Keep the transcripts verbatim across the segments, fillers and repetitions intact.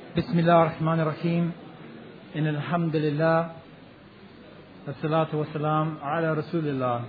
بسم الله الرحمن الرحيم إن الحمد لله والصلاة والسلام على رسول الله.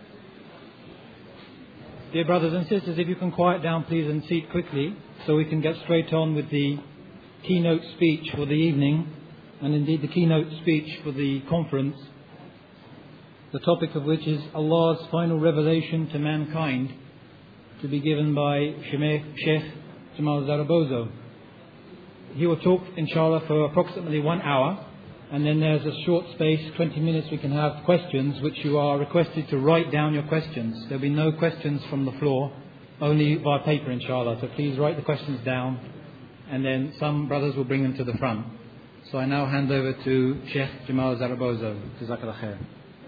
Dear brothers and sisters, if you can quiet down please and seat quickly so we can get straight on with the keynote speech for the evening, and indeed the keynote speech for the conference, the topic of which is Allah's final revelation to mankind, to be given by Sheikh Jamal Zarabozo. He will talk, inshallah, for approximately one hour, and then there's a short space, twenty minutes, we can have questions, which you are requested to write down your questions. There'll be no questions from the floor, only by paper, inshallah. So please write the questions down, and then some brothers will bring them to the front. So I now hand over to Sheikh Jamal Zarabozo. Jazakallah khair.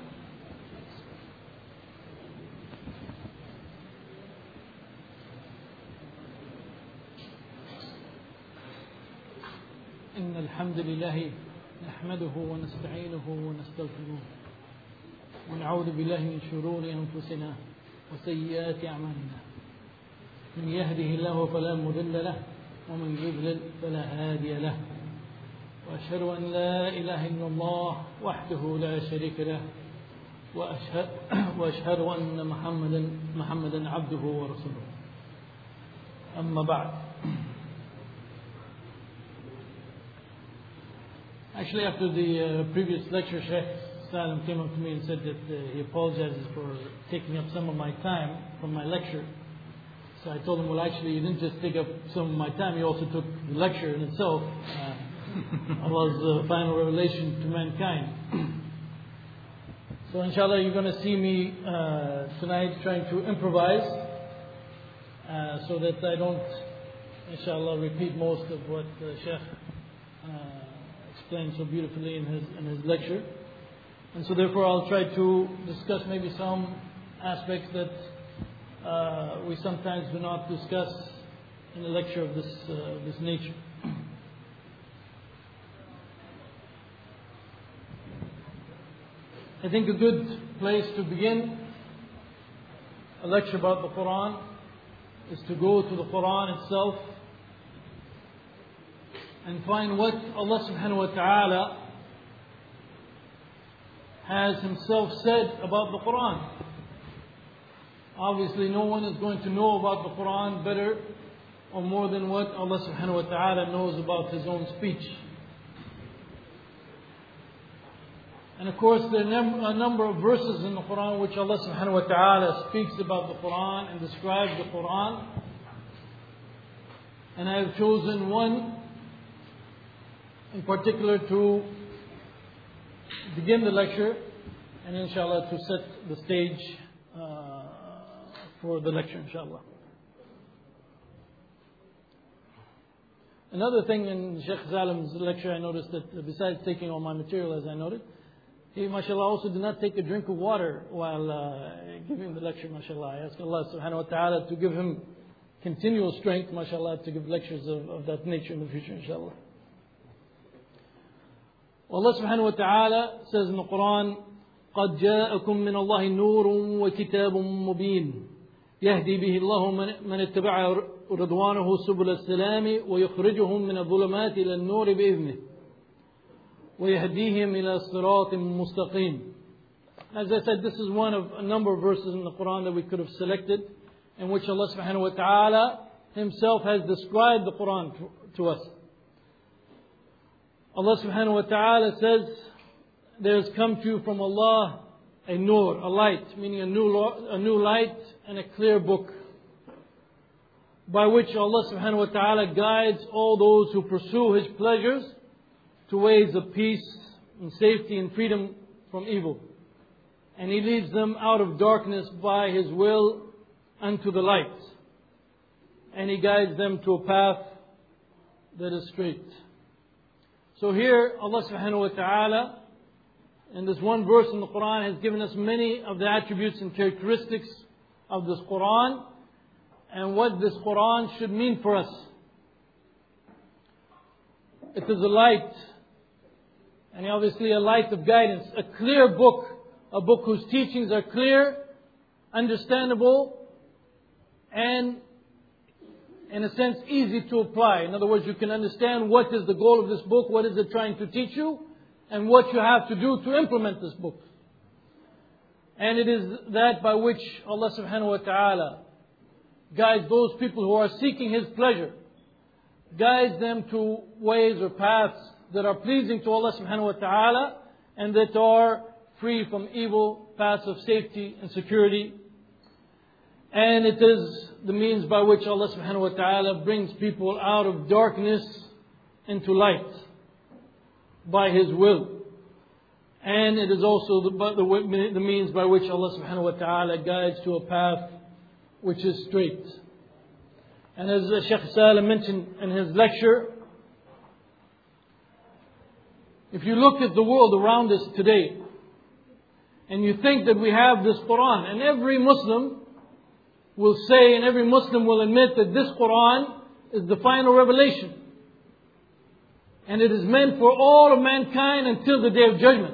إن الحمد لله نحمده ونستعينه ونستغفره ونعوذ بالله من شرور أنفسنا وسيئات أعمالنا. من يهده الله فلا مضل له ومن يضلل فلا هادي له. وأشهد أن لا إله إلا الله وحده لا شريك له وأشهد, وأشهد أن محمدا محمدا عبده ورسوله. أما بعد. Actually, after the uh, previous lecture, Sheikh Salim came up to me and said that uh, he apologizes for taking up some of my time from my lecture. So I told him, well, actually, you didn't just take up some of my time, you also took the lecture in itself. Uh, Allah's uh, final revelation to mankind. So inshallah, you're going to see me uh, tonight trying to improvise uh, so that I don't, inshallah, repeat most of what uh, Sheikh uh, explained so beautifully in his in his lecture, and so therefore I'll try to discuss maybe some aspects that uh, we sometimes do not discuss in a lecture of this uh, this nature. I think a good place to begin a lecture about the Quran is to go to the Quran itself and find what Allah subhanahu wa ta'ala has Himself said about the Quran. Obviously no one is going to know about the Quran better or more than what Allah subhanahu wa ta'ala knows about His own speech. And of course there are a number of verses in the Quran which Allah subhanahu wa ta'ala speaks about the Quran and describes the Quran. And I have chosen one in particular to begin the lecture and inshallah to set the stage uh, for the lecture, inshallah. Another thing in Sheikh Salim's lecture, I noticed that besides taking all my material as I noted, he mashallah also did not take a drink of water while uh, giving the lecture, mashallah. I ask Allah subhanahu wa ta'ala to give him continual strength, mashallah, to give lectures of, of that nature in the future, inshallah. Allah subhanahu wa ta'ala says in the Quran, قَدْ جَاءَكُم مِّنَ اللَّهِ نُورٌ وَكِتَابٌ مُّبِينٌ يَهْدِي بِهِ اللَّهُ مَنِ اتَّبَعَ رِضْوَانَهُ سُبُلَ السَّلَامِ وَيُخْرِجُهُم مِّنَ الظُّلُمَاتِ إِلَى النُّورِ بِإِذْنِهِ وَيَهْدِيهِمْ إِلَى صِرَاطٍ مُّسْتَقِيمٍ. As I said, this is one of a number of verses in the Quran that we could have selected, in which Allah subhanahu wa ta'ala Himself has described the Quran to, to us. Allah subhanahu wa ta'ala says, there has come to you from Allah a nur, a light, meaning a new, a new light and a clear book, by which Allah subhanahu wa ta'ala guides all those who pursue His pleasures to ways of peace and safety and freedom from evil. And He leads them out of darkness by His will unto the light. And He guides them to a path that is straight. So here Allah subhanahu wa ta'ala in this one verse in the Quran has given us many of the attributes and characteristics of this Quran and what this Quran should mean for us. It is a light, and obviously a light of guidance, a clear book, a book whose teachings are clear, understandable, and in a sense, easy to apply. In other words, you can understand what is the goal of this book, what is it trying to teach you, and what you have to do to implement this book. And it is that by which Allah subhanahu wa ta'ala guides those people who are seeking His pleasure, guides them to ways or paths that are pleasing to Allah subhanahu wa ta'ala and that are free from evil, paths of safety and security. And it is the means by which Allah subhanahu wa ta'ala brings people out of darkness into light by His will. And it is also the, the, the means by which Allah subhanahu wa ta'ala guides to a path which is straight. And as Shaykh Salim mentioned in his lecture, if you look at the world around us today, and you think that we have this Quran, and every Muslim will say, and every Muslim will admit that this Quran is the final revelation. And it is meant for all of mankind until the Day of Judgment.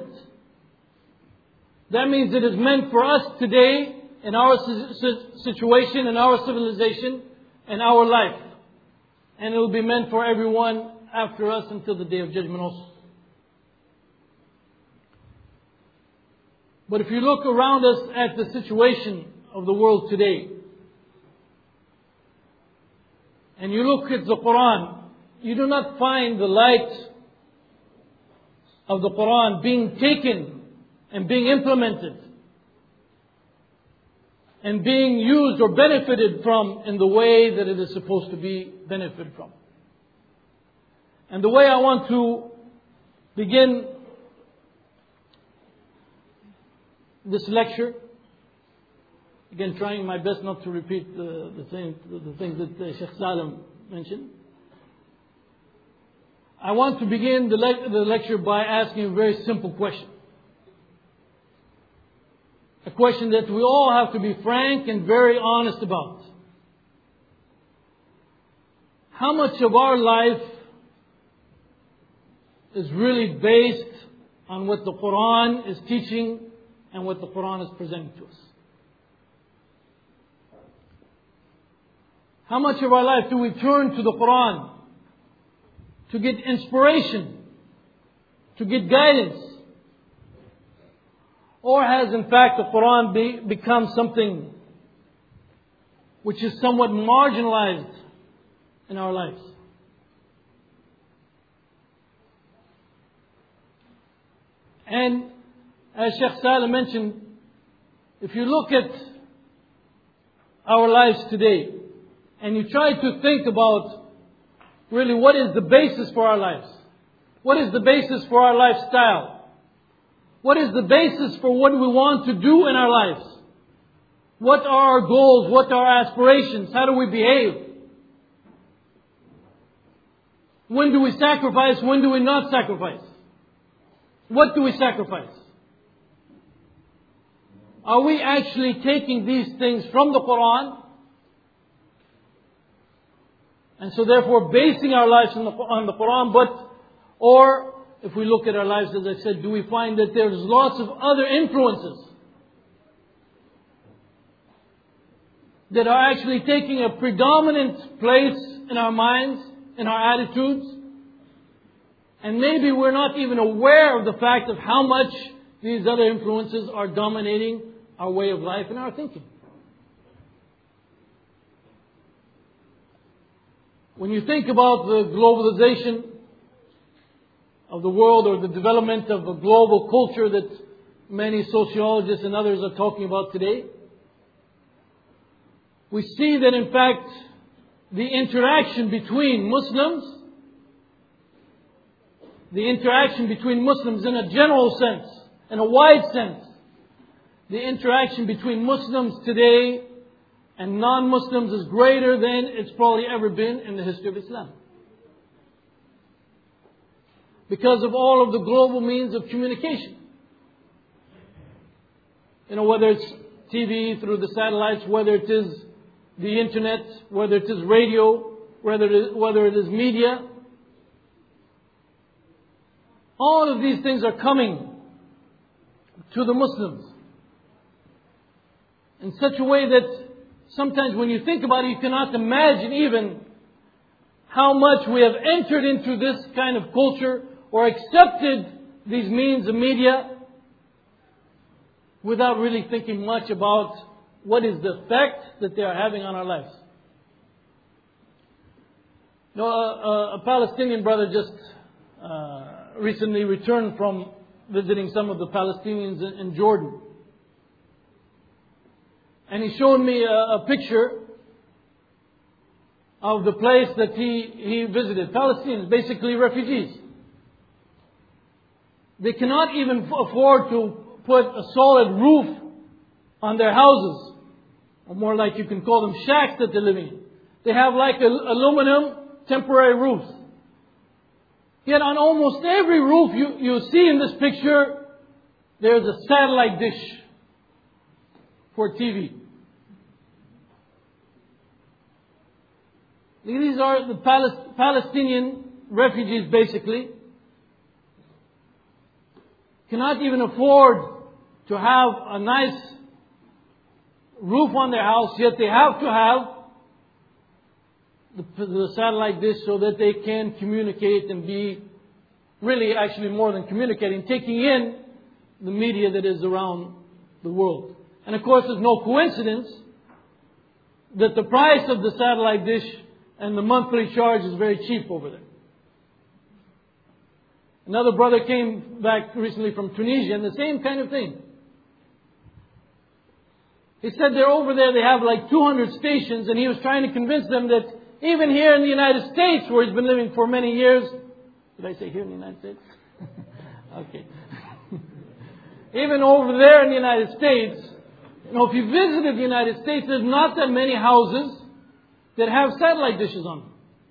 That means it is meant for us today, in our situation, in our civilization, in our life. And it will be meant for everyone after us until the Day of Judgment also. But if you look around us at the situation of the world today, and you look at the Quran, you do not find the light of the Quran being taken and being implemented and being used or benefited from in the way that it is supposed to be benefited from. And the way I want to begin this lecture, again trying my best not to repeat the, the, thing, the, the things that uh, Shaykh Salim mentioned. I want to begin the, le- the lecture by asking a very simple question. A question that we all have to be frank and very honest about. How much of our life is really based on what the Quran is teaching and what the Quran is presenting to us? How much of our life do we turn to the Quran to get inspiration, to get guidance? Or has in fact the Quran be, become something which is somewhat marginalized in our lives? And as Shaykh Salim mentioned, if you look at our lives today and you try to think about really what is the basis for our lives, what is the basis for our lifestyle, what is the basis for what we want to do in our lives, what are our goals, what are our aspirations, how do we behave, when do we sacrifice, when do we not sacrifice, what do we sacrifice? Are we actually taking these things from the Quran? And so therefore basing our lives on the, on the Quran, but, or if we look at our lives, as I said, do we find that there's lots of other influences that are actually taking a predominant place in our minds, in our attitudes? And maybe we're not even aware of the fact of how much these other influences are dominating our way of life and our thinking. When you think about the globalization of the world, or the development of a global culture that many sociologists and others are talking about today, we see that in fact the interaction between Muslims, the interaction between Muslims in a general sense, in a wide sense, the interaction between Muslims today and non-Muslims is greater than it's probably ever been in the history of Islam. Because of all of the global means of communication. You know, whether it's T V, through the satellites, whether it is the internet, whether it is radio, whether it is, whether it is media. All of these things are coming to the Muslims in such a way that sometimes when you think about it, you cannot imagine even how much we have entered into this kind of culture or accepted these means of media without really thinking much about what is the effect that they are having on our lives. You know, a, a Palestinian brother just uh, recently returned from visiting some of the Palestinians in, in Jordan. And he showed me a, a picture of the place that he, he visited. Palestinians, basically refugees. They cannot even afford to put a solid roof on their houses. Or more like you can call them shacks that they're living in. They have like a, aluminum temporary roofs. Yet on almost every roof you, you see in this picture, there's a satellite dish for T V. These are the Palest- Palestinian refugees basically. Cannot even afford to have a nice roof on their house, yet they have to have the, the satellite dish so that they can communicate and be really actually more than communicating, taking in the media that is around the world. And of course there's no coincidence that the price of the satellite dish and the monthly charge is very cheap over there. Another brother came back recently from Tunisia and the same kind of thing. He said they're over there, they have like two hundred stations, and he was trying to convince them that even here in the United States, where he's been living for many years, did I say here in the United States? Okay. Even over there in the United States, you know, if you visited the United States, there's not that many houses that have satellite dishes on them.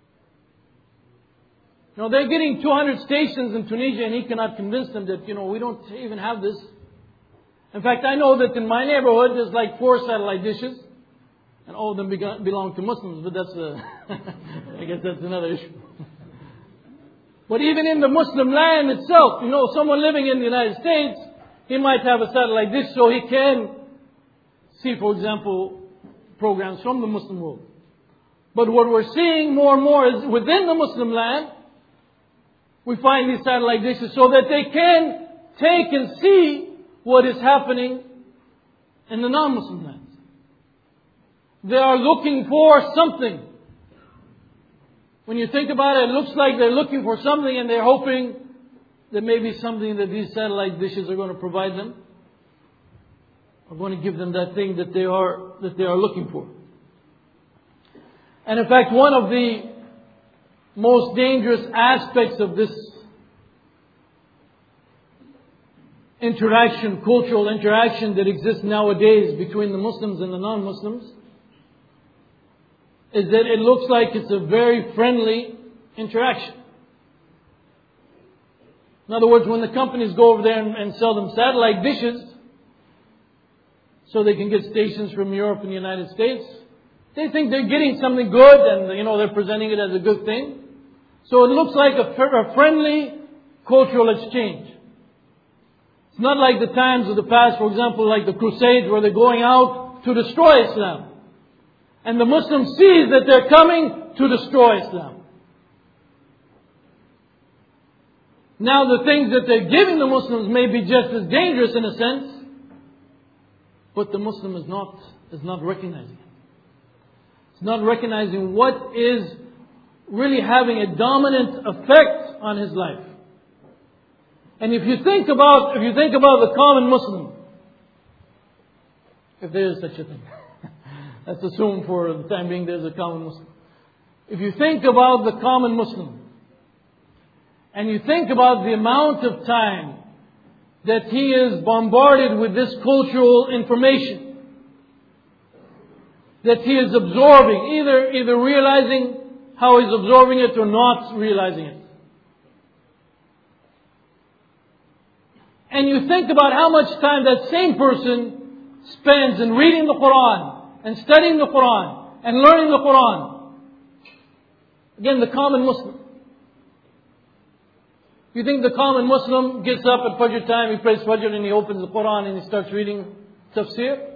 You know, they're getting two hundred stations in Tunisia, and he cannot convince them that, you know, we don't even have this. In fact, I know that in my neighborhood, there's like four satellite dishes, and all of them belong to Muslims, but that's a, I guess that's another issue. But even in the Muslim land itself, you know, someone living in the United States, he might have a satellite dish so he can see, for example, programs from the Muslim world. But what we're seeing more and more is within the Muslim land, we find these satellite dishes so that they can take and see what is happening in the non-Muslim lands. They are looking for something. When you think about it, it looks like they're looking for something and they're hoping that maybe something that these satellite dishes are going to provide them, are going to give them that thing that they are, that they are looking for. And in fact, one of the most dangerous aspects of this interaction, cultural interaction that exists nowadays between the Muslims and the non-Muslims, is that it looks like it's a very friendly interaction. In other words, when the companies go over there and, and sell them satellite dishes, so they can get stations from Europe and the United States, they think they're getting something good, and you know they're presenting it as a good thing. So it looks like a, a friendly cultural exchange. It's not like the times of the past, for example, like the Crusades, where they're going out to destroy Islam. And the Muslim sees that they're coming to destroy Islam. Now the things that they're giving the Muslims may be just as dangerous in a sense, but the Muslim is not, is not recognizing it. It's not recognizing what is really having a dominant effect on his life. And if you think about, if you think about the common Muslim, if there is such a thing, let's assume for the time being there's a common Muslim. If you think about the common Muslim, and you think about the amount of time that he is bombarded with this cultural information, that he is absorbing, either, either realizing how he's absorbing it or not realizing it. And you think about how much time that same person spends in reading the Quran and studying the Quran and learning the Quran. Again, the common Muslim. You think the common Muslim gets up at Fajr time, he prays Fajr and he opens the Quran and he starts reading tafsir?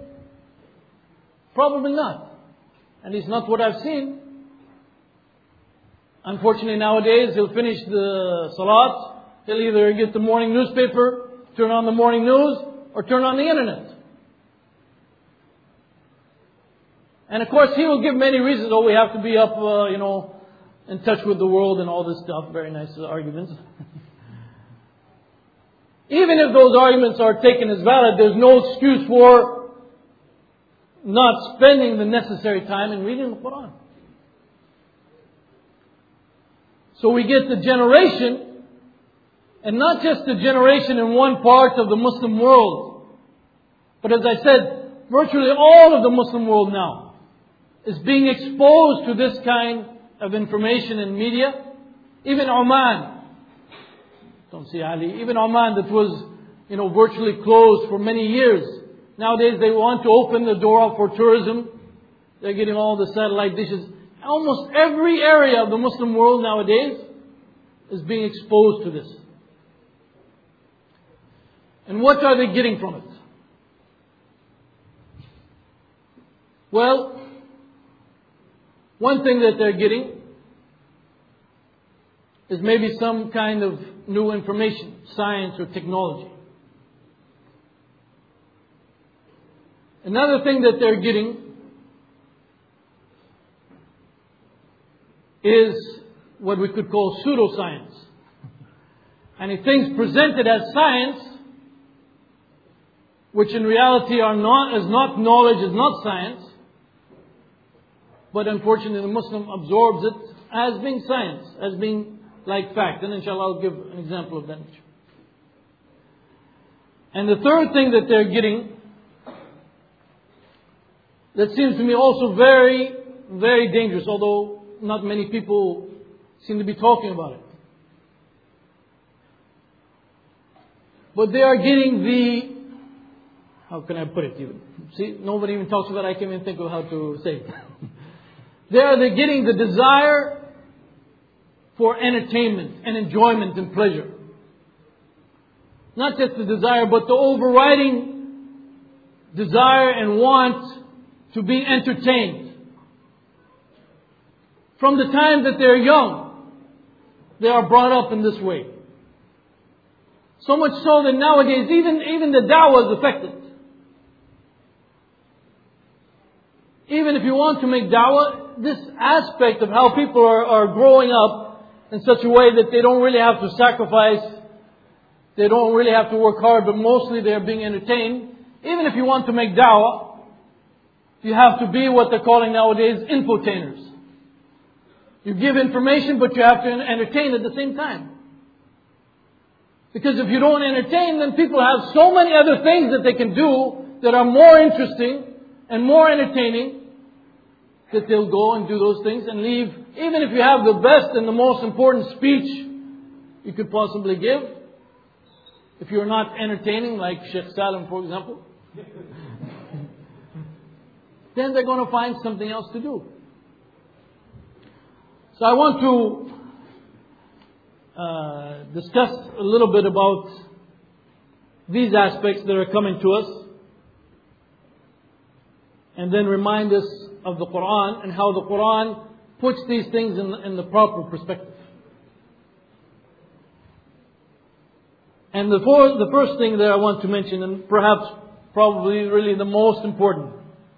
Probably not. At least not what I've seen. Unfortunately nowadays, he'll finish the salat, he'll either get the morning newspaper, turn on the morning news, or turn on the internet. And of course, he will give many reasons. Oh, we have to be up, uh, you know, in touch with the world and all this stuff. Very nice arguments. Even if those arguments are taken as valid, there's no excuse for not spending the necessary time in reading the Quran. So we get the generation, and not just the generation in one part of the Muslim world, but as I said, virtually all of the Muslim world now is being exposed to this kind of information and media. Even Oman, don't see Ali, even Oman that was, you know, virtually closed for many years. Nowadays they want to open the door up for tourism. They're getting all the satellite dishes. Almost every area of the Muslim world nowadays is being exposed to this. And what are they getting from it? Well, one thing that they're getting is maybe some kind of new information, science or technology. Another thing that they're getting is what we could call pseudoscience. And things presented as science, which in reality are not, is not knowledge, is not science, but unfortunately the Muslim absorbs it as being science, as being like fact. And inshallah I'll give an example of that. And the third thing that they're getting, that seems to me also very, very dangerous, although not many people seem to be talking about it. But they are getting the, how can I put it even? See, nobody even talks about it. I can't even think of how to say it. They are they're getting the desire for entertainment and enjoyment and pleasure. Not just the desire, but the overriding desire and want to be entertained. From the time that they're young, they are brought up in this way. So much so that nowadays even, even the da'wah is affected. Even if you want to make da'wah, this aspect of how people are, are growing up in such a way that they don't really have to sacrifice, they don't really have to work hard, but mostly they're being entertained. Even if you want to make da'wah, you have to be what they're calling nowadays infotainers. You give information, but you have to entertain at the same time. Because if you don't entertain, then people have so many other things that they can do that are more interesting and more entertaining, that they'll go and do those things and leave. Even if you have the best and the most important speech you could possibly give, if you're not entertaining, like Sheikh Salim, for example, then they're going to find something else to do. So I want to uh, discuss a little bit about these aspects that are coming to us, and then remind us of the Quran and how the Quran puts these things in the, in the proper perspective. And the, fourth, the first thing that I want to mention, and perhaps probably really the most important,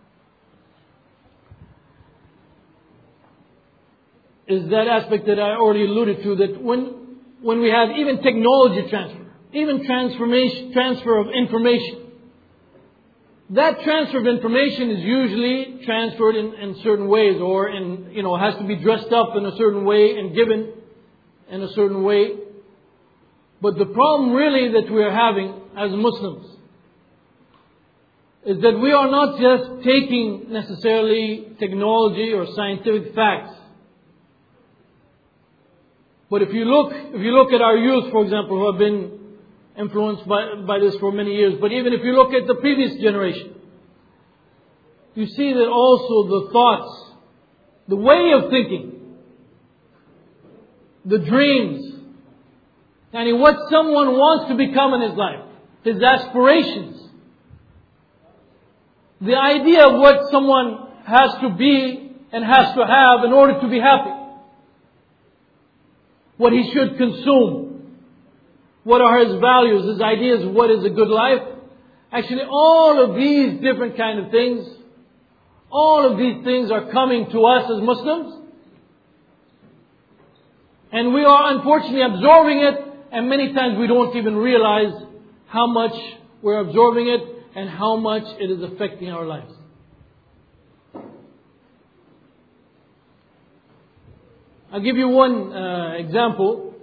is that aspect that I already alluded to, that when, when we have even technology transfer, even transformation, transfer of information, that transfer of information is usually transferred in, in certain ways, or in, you know, has to be dressed up in a certain way and given in a certain way. But the problem really that we are having as Muslims is that we are not just taking necessarily technology or scientific facts. But if you look, if you look at our youth, for example, who have been influenced by, by this for many years, but even if you look at the previous generation, you see that also the thoughts, the way of thinking, the dreams, and what someone wants to become in his life, his aspirations, the idea of what someone has to be and has to have in order to be happy. what he should consume, what are his values, his ideas, what is a good life. Actually, all of these different kind of things, all of these things are coming to us as Muslims. And we are unfortunately absorbing it, and many times we don't even realize how much we're absorbing it and how much it is affecting our lives. I'll give you one uh, example.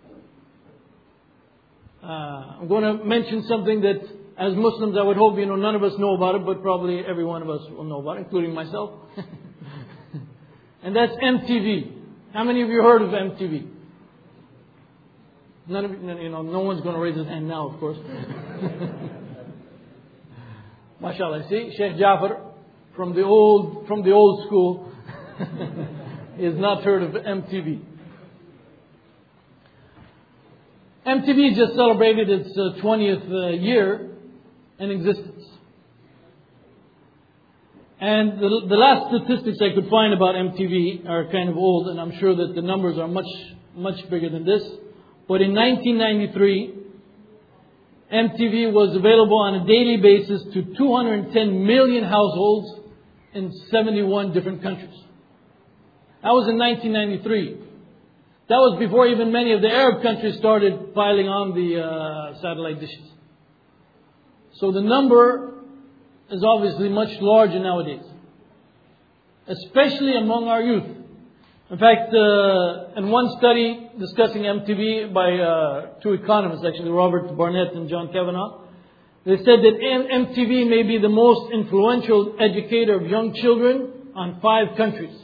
Uh, I'm going to mention something that as Muslims I would hope you know none of us know about it, but probably every one of us will know about it, including myself. And that's M T V. How many of you heard of M T V? None of you know. No one's going to raise his hand now, of course. MashaAllah. See, Sheikh Jafar from the old from the old school is not heard of M T V. M T V just celebrated its uh, twentieth uh, year in existence. And the, the last statistics I could find about M T V are kind of old, and I'm sure that the numbers are much, much bigger than this. But in nineteen ninety-three, M T V was available on a daily basis to two hundred ten million households in seventy-one different countries. That was in nineteen ninety-three. That was before even many of the Arab countries started piling on the uh, satellite dishes. So the number is obviously much larger nowadays, especially among our youth. In fact, uh, in one study discussing M T V by uh, two economists, actually, Robert Barnett and John Kavanagh, they said that M T V may be the most influential educator of young children on five countries.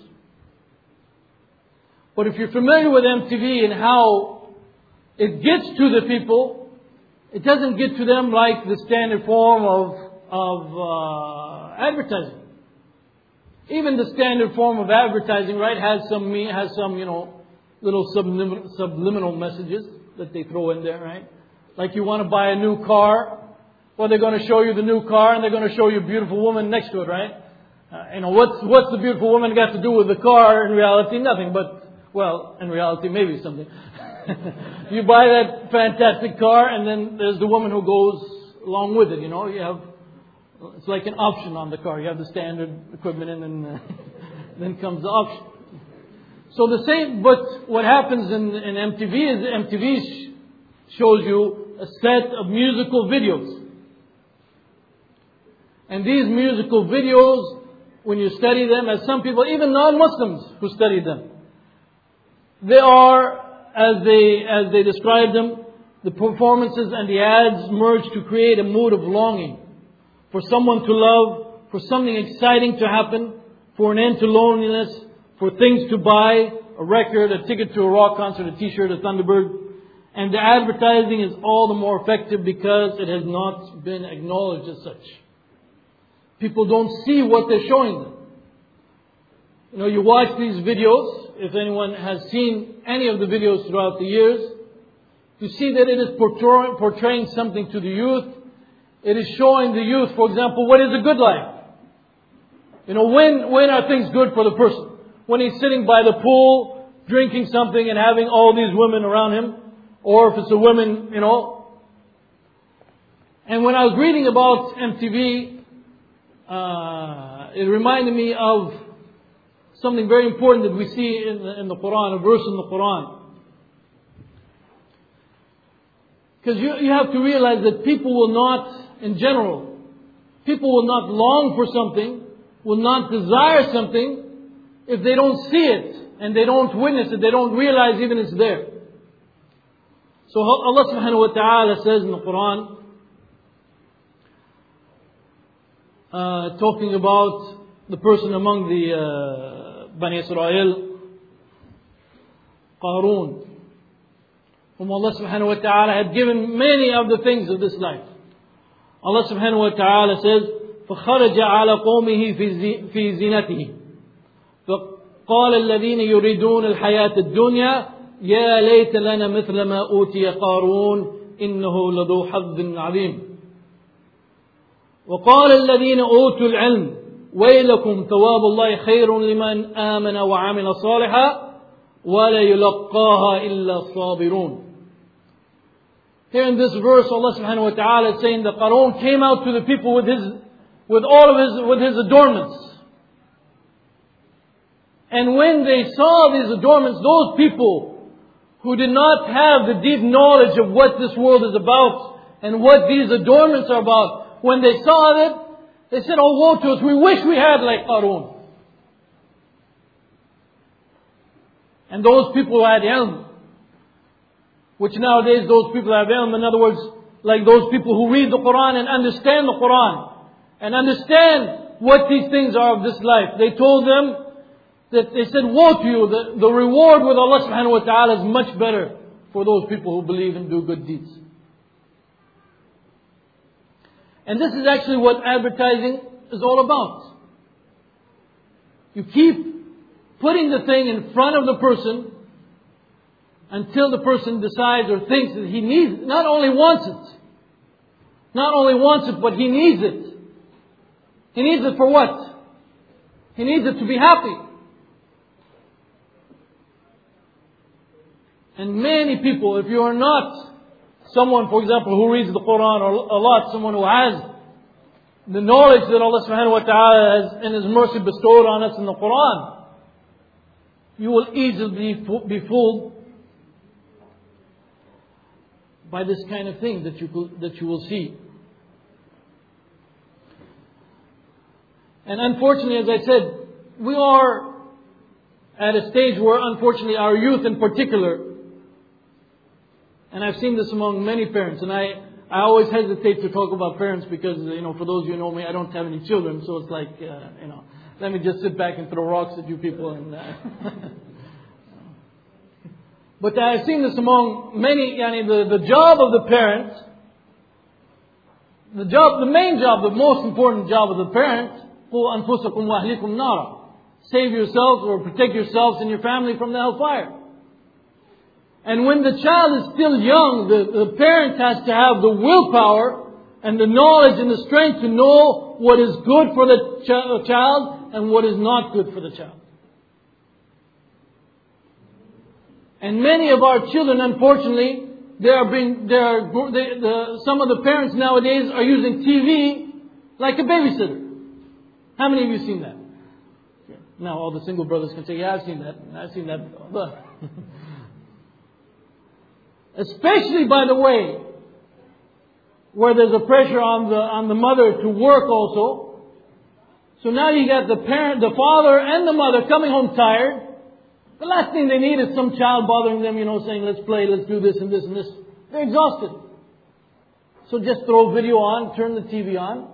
But if you're familiar with M T V and how it gets to the people, it doesn't get to them like the standard form of of uh, advertising. Even the standard form of advertising, right, has some has some you know little subliminal, subliminal messages that they throw in there, right? Like you want to buy a new car, well, they're going to show you the new car and they're going to show you a beautiful woman next to it, right? Uh, you know what's what's the beautiful woman got to do with the car? In reality, nothing. But well, in reality, maybe something. You buy that fantastic car, and then there's the woman who goes along with it. You know, you have. It's like an option on the car. You have the standard equipment and then, uh, then comes the option. So the same, but what happens in, in M T V is M T V sh- shows you a set of musical videos. And these musical videos, when you study them, as some people, even non-Muslims who study them, they are, as they, as they describe them, the performances and the ads merge to create a mood of longing. For someone to love, for something exciting to happen, for an end to loneliness, for things to buy, a record, a ticket to a rock concert, a t-shirt, a Thunderbird. And the advertising is all the more effective because it has not been acknowledged as such. People don't see what they're showing them. You know, you watch these videos, if anyone has seen any of the videos throughout the years, you see that it is portray- portraying something to the youth. It is showing the youth, for example, what is a good life. You know, when, when are things good for the person? When he's sitting by the pool, drinking something and having all these women around him. Or if it's a woman, you know. And when I was reading about M T V, uh, it reminded me of something very important that we see in the, in the Quran, a verse in the Quran. Because you, you have to realize that people will not, in general, people will not long for something, will not desire something, if they don't see it, and they don't witness it, they don't realize even it's there. So Allah subhanahu wa ta'ala says in the Quran, uh, talking about the person among the uh, Bani Israel, Qarun, whom Allah subhanahu wa ta'ala had given many of the things of this life. Allah subhanahu wa ta'ala says, فَخَرَجَ عَلَى قَوْمِهِ فِي زِينَتِهِ فَقَالَ الَّذِينَ يُرِيدُونَ الْحَيَاةَ الدُّنْيَا يَا لَيْتَ لَنَا مِثْلَ مَا أُوتِيَ قَارُونَ إِنَّهُ لَذُو حَظٍّ عَظِيمٍ وَقَالَ الَّذِينَ أُوتُوا الْعِلْمَ وَيْلَكُمْ ثَوَابُ اللَّهِ خَيْرٌ لِمَنْ آمَنَ وَعَمِلَ صَالِحًا وَلَا يُلَقَّاهَا إِلَّا الصَّابِرُونَ. Here in this verse, Allah subhanahu wa ta'ala is saying that Qarun came out to the people with his, with all of his, with his adornments. And when they saw these adornments, those people who did not have the deep knowledge of what this world is about and what these adornments are about, when they saw it, they said, "Oh, woe to us, we wish we had like Qarun." And those people who had ilm, which nowadays those people have ilm, in other words, like those people who read the Quran and understand the Quran and understand what these things are of this life. They told them that they said, "Woe to you, the, the reward with Allah subhanahu wa ta'ala is much better for those people who believe and do good deeds." And this is actually what advertising is all about. You keep putting the thing in front of the person until the person decides or thinks that he needs it. Not only wants it. Not only wants it, but he needs it. He needs it for what? He needs it to be happy. And many people, if you are not someone, for example, who reads the Quran or a lot, someone who has the knowledge that Allah subhanahu wa ta'ala has in His mercy bestowed on us in the Quran, you will easily be fooled by this kind of thing that you that you will see. And unfortunately, as I said, we are at a stage where unfortunately our youth in particular, and I've seen this among many parents, and I, I always hesitate to talk about parents because, you know, for those of you who know me, I don't have any children, so it's like, uh, you know, let me just sit back and throw rocks at you people. And uh, But I've seen this among many, yani the, the job of the parent, the job, the main job, the most important job of the parent, قُوا أَنفُسَكُمْ وَأَهْلِكُمْ نَارًا. Save yourselves or protect yourselves and your family from the hellfire. And when the child is still young, the, the parent has to have the willpower and the knowledge and the strength to know what is good for the ch- child and what is not good for the child. And many of our children, unfortunately, they are being, they are, they, the, some of the parents nowadays are using T V like a babysitter. How many of you have seen that? Now all the single brothers can say, "Yeah, I've seen that. I've seen that." Especially, by the way, where there's a pressure on the on the mother to work also. So now you got the parent, the father and the mother coming home tired. The last thing they need is some child bothering them, you know, saying, "Let's play, let's do this and this and this." They're exhausted. So just throw video on, turn the T V on,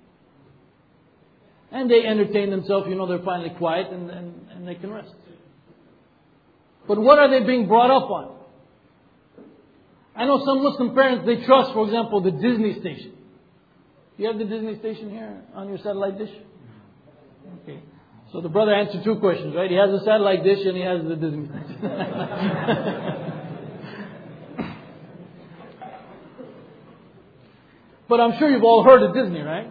and they entertain themselves. You know, they're finally quiet and, and, and they can rest. But what are they being brought up on? I know some Muslim parents, they trust, for example, the Disney station. You have the Disney station here on your satellite dish? Okay. So the brother answered two questions, right? He has a satellite dish and he has the Disney station. But I'm sure you've all heard of Disney, right?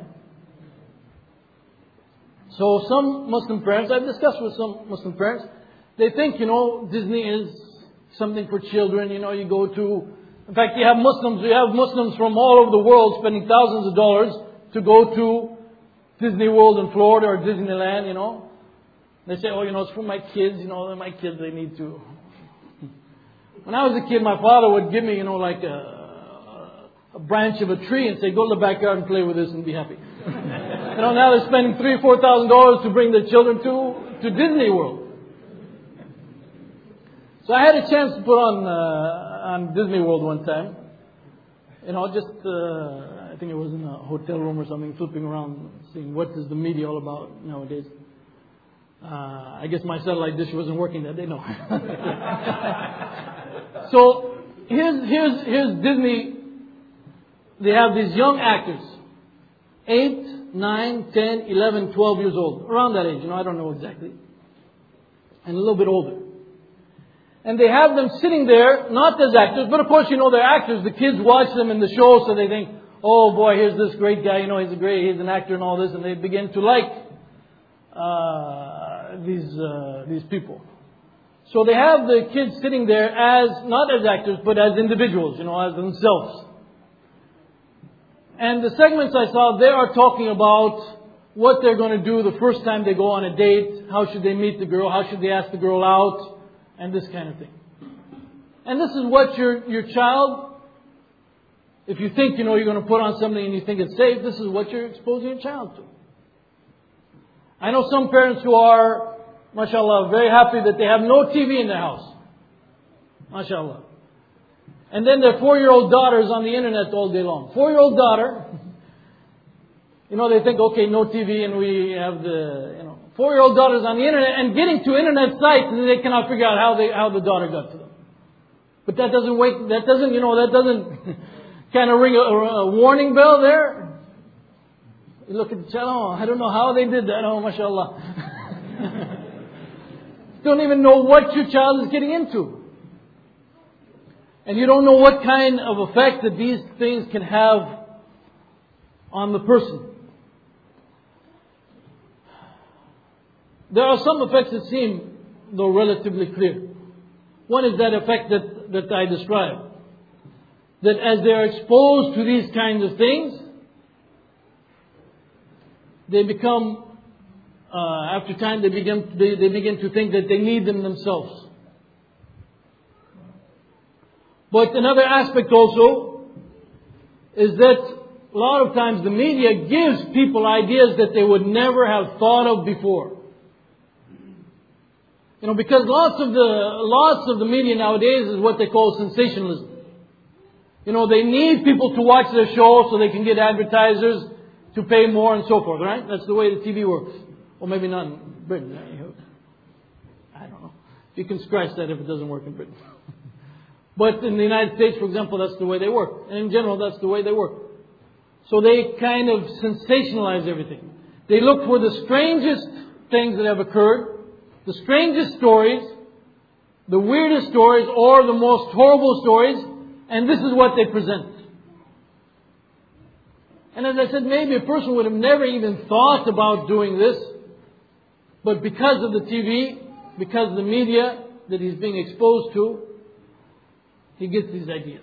So some Muslim parents, I've discussed with some Muslim parents, they think, you know, Disney is something for children. You know, you go to, in fact, you have Muslims, you have Muslims from all over the world spending thousands of dollars to go to Disney World in Florida or Disneyland, you know. They say, "Oh, you know, it's for my kids, you know, my kids, they need to." When I was a kid, my father would give me, you know, like a, a branch of a tree and say, "Go to the backyard and play with this and be happy." You know, now they're spending three, four thousand dollars to bring their children to, to Disney World. So I had a chance to put on, uh, on Disney World one time. You know, just, uh, I think it was in a hotel room or something, flipping around, seeing what is the media all about nowadays. Uh, I guess my satellite dish wasn't working that day, no. So, here's, here's, here's Disney. They have these young actors. eight, nine, ten, eleven, twelve years old. Around that age, you know, I don't know exactly. And a little bit older. And they have them sitting there, not as actors, but of course, you know, they're actors. The kids watch them in the show, so they think, "Oh boy, here's this great guy, you know, he's a great, he's an actor and all this," and they begin to like uh, these uh, these people. So they have the kids sitting there as, not as actors, but as individuals, you know, as themselves. And the segments I saw, they are talking about what they're going to do the first time they go on a date, how should they meet the girl, how should they ask the girl out, and this kind of thing. And this is what your your child, if you think, you know, you're going to put on something and you think it's safe, this is what you're exposing your child to. I know some parents who are, mashallah, very happy that they have no T V in their house. Mashallah. And then their four-year-old daughter is on the internet all day long. Four-year-old daughter, you know, they think, okay, no T V and we have the, you know, four-year-old daughter is on the internet and getting to internet sites and they cannot figure out how they how the daughter got to them. But that doesn't wake, that doesn't, you know, that doesn't kind of ring a, a warning bell there. You look at the child, oh, I don't know how they did that. Oh, mashallah. Don't even know what your child is getting into. And you don't know what kind of effect that these things can have on the person. There are some effects that seem, though, relatively clear. One is that effect that, that I described. That as they are exposed to these kinds of things, they become, uh, after time, they begin, they, they begin to think that they need them themselves. But another aspect also is that a lot of times the media gives people ideas that they would never have thought of before. You know, because lots of the lots of the media nowadays is what they call sensationalism. You know, they need people to watch their show so they can get advertisers to pay more and so forth, right? That's the way the T V works. Or maybe not in Britain. I don't know. You can scratch that if it doesn't work in Britain. But in the United States, for example, that's the way they work. And in general, that's the way they work. So they kind of sensationalize everything. They look for the strangest things that have occurred, the strangest stories, the weirdest stories, or the most horrible stories, and this is what they present. And as I said, maybe a person would have never even thought about doing this, but because of the T V, because of the media that he's being exposed to, he gets these ideas.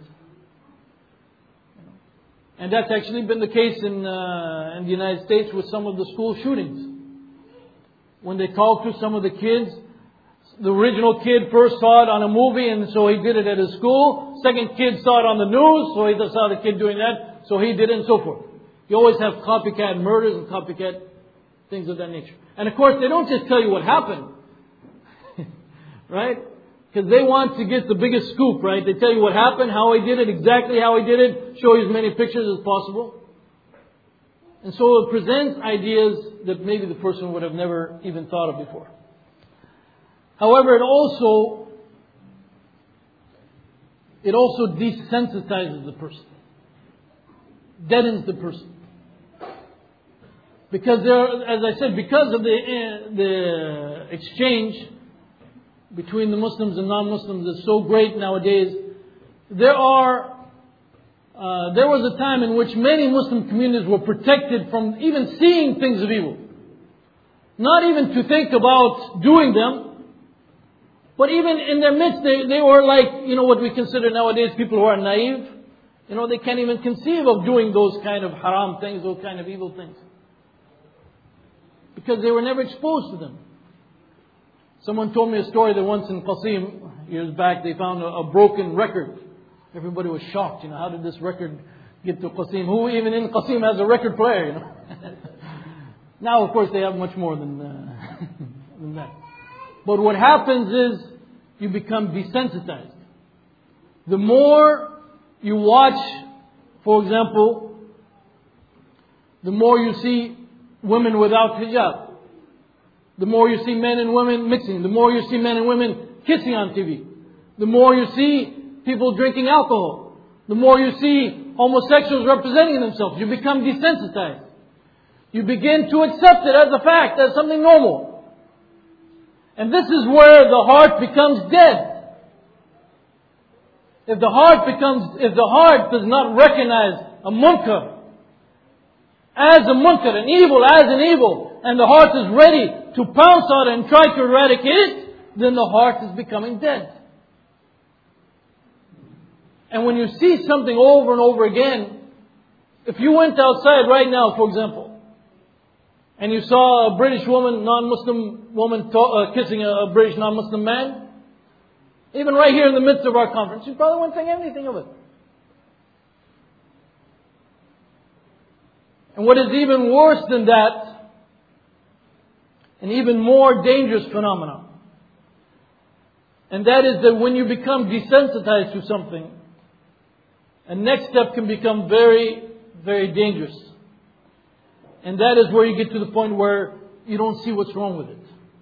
And that's actually been the case in, uh, in the United States with some of the school shootings. When they talked to some of the kids, the original kid first saw it on a movie and so he did it at his school. Second kid saw it on the news, so he saw the kid doing that, so he did it and so forth. You always have copycat murders and copycat things of that nature. And of course, they don't just tell you what happened. Right? Because they want to get the biggest scoop, right? They tell you what happened, how he did it, exactly how he did it, show you as many pictures as possible. And so it presents ideas that maybe the person would have never even thought of before. However, it also, it also desensitizes the person. Deadens the person. Because there, as I said, because of the, uh, the exchange between the Muslims and non-Muslims is so great nowadays, there are, uh, there was a time in which many Muslim communities were protected from even seeing things of evil. Not even to think about doing them, but even in their midst, they, they were like, you know, what we consider nowadays people who are naive. You know, they can't even conceive of doing those kind of haram things, those kind of evil things. Because they were never exposed to them. Someone told me a story that once in Qasim, years back, they found a, a broken record. Everybody was shocked, you know, how did this record get to Qasim? Who even in Qasim has a record player, you know? Now, of course, they have much more than, uh, than that. But what happens is, you become desensitized. The more you watch, for example, the more you see women without hijab. The more you see men and women mixing. The more you see men and women kissing on T V. The more you see people drinking alcohol. The more you see homosexuals representing themselves. You become desensitized. You begin to accept it as a fact, as something normal. And this is where the heart becomes dead. If the heart becomes, if the heart does not recognize a munkar as a munkar, an evil as an evil, and the heart is ready to pounce on it and try to eradicate it, then the heart is becoming dead. And when you see something over and over again, if you went outside right now, for example, and you saw a British woman, non-Muslim woman to- uh, kissing a, a British non-Muslim man, even right here in the midst of our conference, you probably wouldn't think anything of it. And what is even worse than that, an even more dangerous phenomenon, and that is that when you become desensitized to something, a next step can become very, very dangerous. And that is where you get to the point where you don't see what's wrong with it.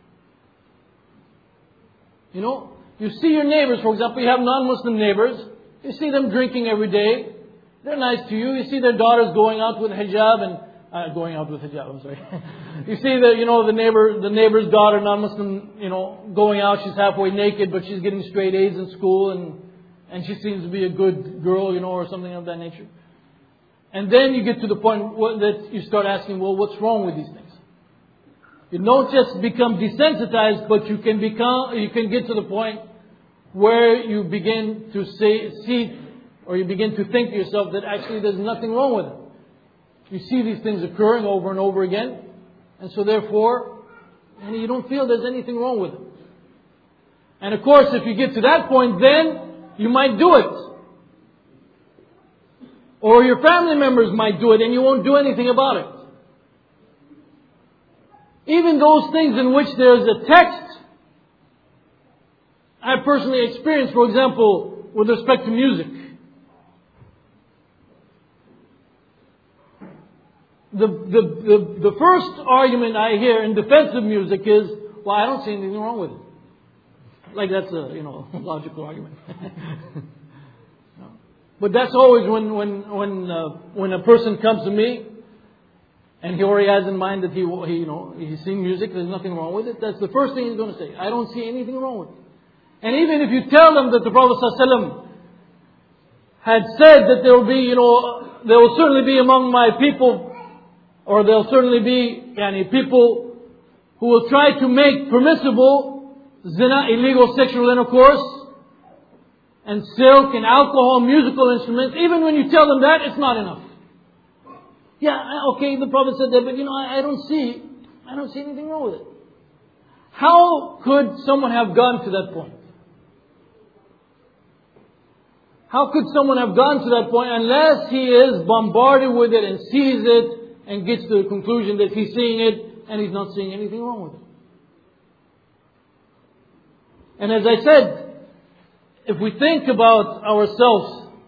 You know, you see your neighbors, for example, you have non-Muslim neighbors, you see them drinking every day, they're nice to you, you see their daughters going out with hijab and, uh, going out with hijab, I'm sorry. You see the, you know, the neighbor, the neighbor's daughter, non-Muslim, you know, going out, she's halfway naked, but she's getting straight A's in school and And she seems to be a good girl, you know, or something of that nature. And then you get to the point that you start asking, well, what's wrong with these things? You don't just become desensitized, but you can become, you can get to the point where you begin to say, see, or you begin to think to yourself that actually there's nothing wrong with it. You see these things occurring over and over again, and so therefore, and you don't feel there's anything wrong with it. And of course, if you get to that point, then you might do it. Or your family members might do it and you won't do anything about it. Even those things in which there's a text, I personally experienced, for example, with respect to music. The, the, the, the first argument I hear in defense of music is, well, I don't see anything wrong with it. Like that's a, you know, logical argument. No. But that's always when when when uh, when a person comes to me and he already has in mind that he, he you know he's seeing music, there's nothing wrong with it. That's the first thing he's going to say. I don't see anything wrong with it. And even if you tell them that the Prophet ﷺ had said that there will be, you know, there will certainly be among my people, or there will certainly be yani, people who will try to make permissible zina, illegal sexual intercourse, and silk and alcohol, musical instruments. Even when you tell them that, it's not enough. Yeah, okay, the Prophet said that, but you know, I, I don't see, I don't see anything wrong with it. How could someone have gone to that point? How could someone have gone to that point unless he is bombarded with it and sees it and gets to the conclusion that he's seeing it and he's not seeing anything wrong with it? And as I said, if we think about ourselves,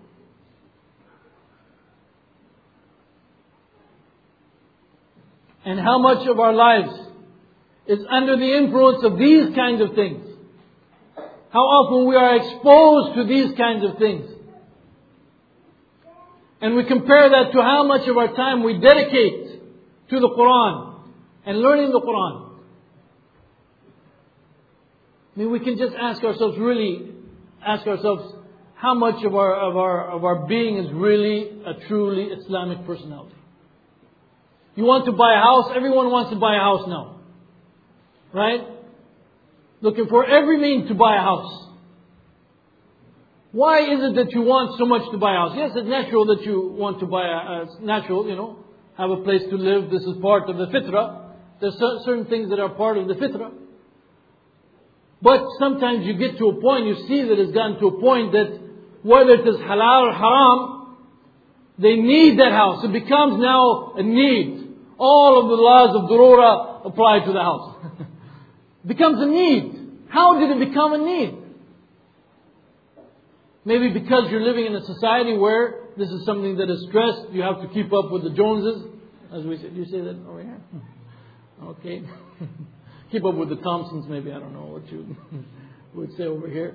and how much of our lives is under the influence of these kinds of things, how often we are exposed to these kinds of things, and we compare that to how much of our time we dedicate to the Quran and learning the Quran, I mean, we can just ask ourselves, really ask ourselves, how much of our of our of our being is really a truly Islamic personality? You want to buy a house? Everyone wants to buy a house now, right? Looking for every means to buy a house. Why is it that you want so much to buy a house? Yes, it's natural that you want to buy a, a it's natural, you know, have a place to live. This is part of the fitrah. There's certain things that are part of the fitrah. But sometimes you get to a point, you see that it's gotten to a point that whether it is halal or haram, they need that house. It becomes now a need. All of the laws of Durura apply to the house. It becomes a need. How did it become a need? Maybe because you're living in a society where this is something that is stressed. You have to keep up with the Joneses. As we said, you say that over here? Okay. Keep up with the Thompsons, maybe. I don't know what you would say over here.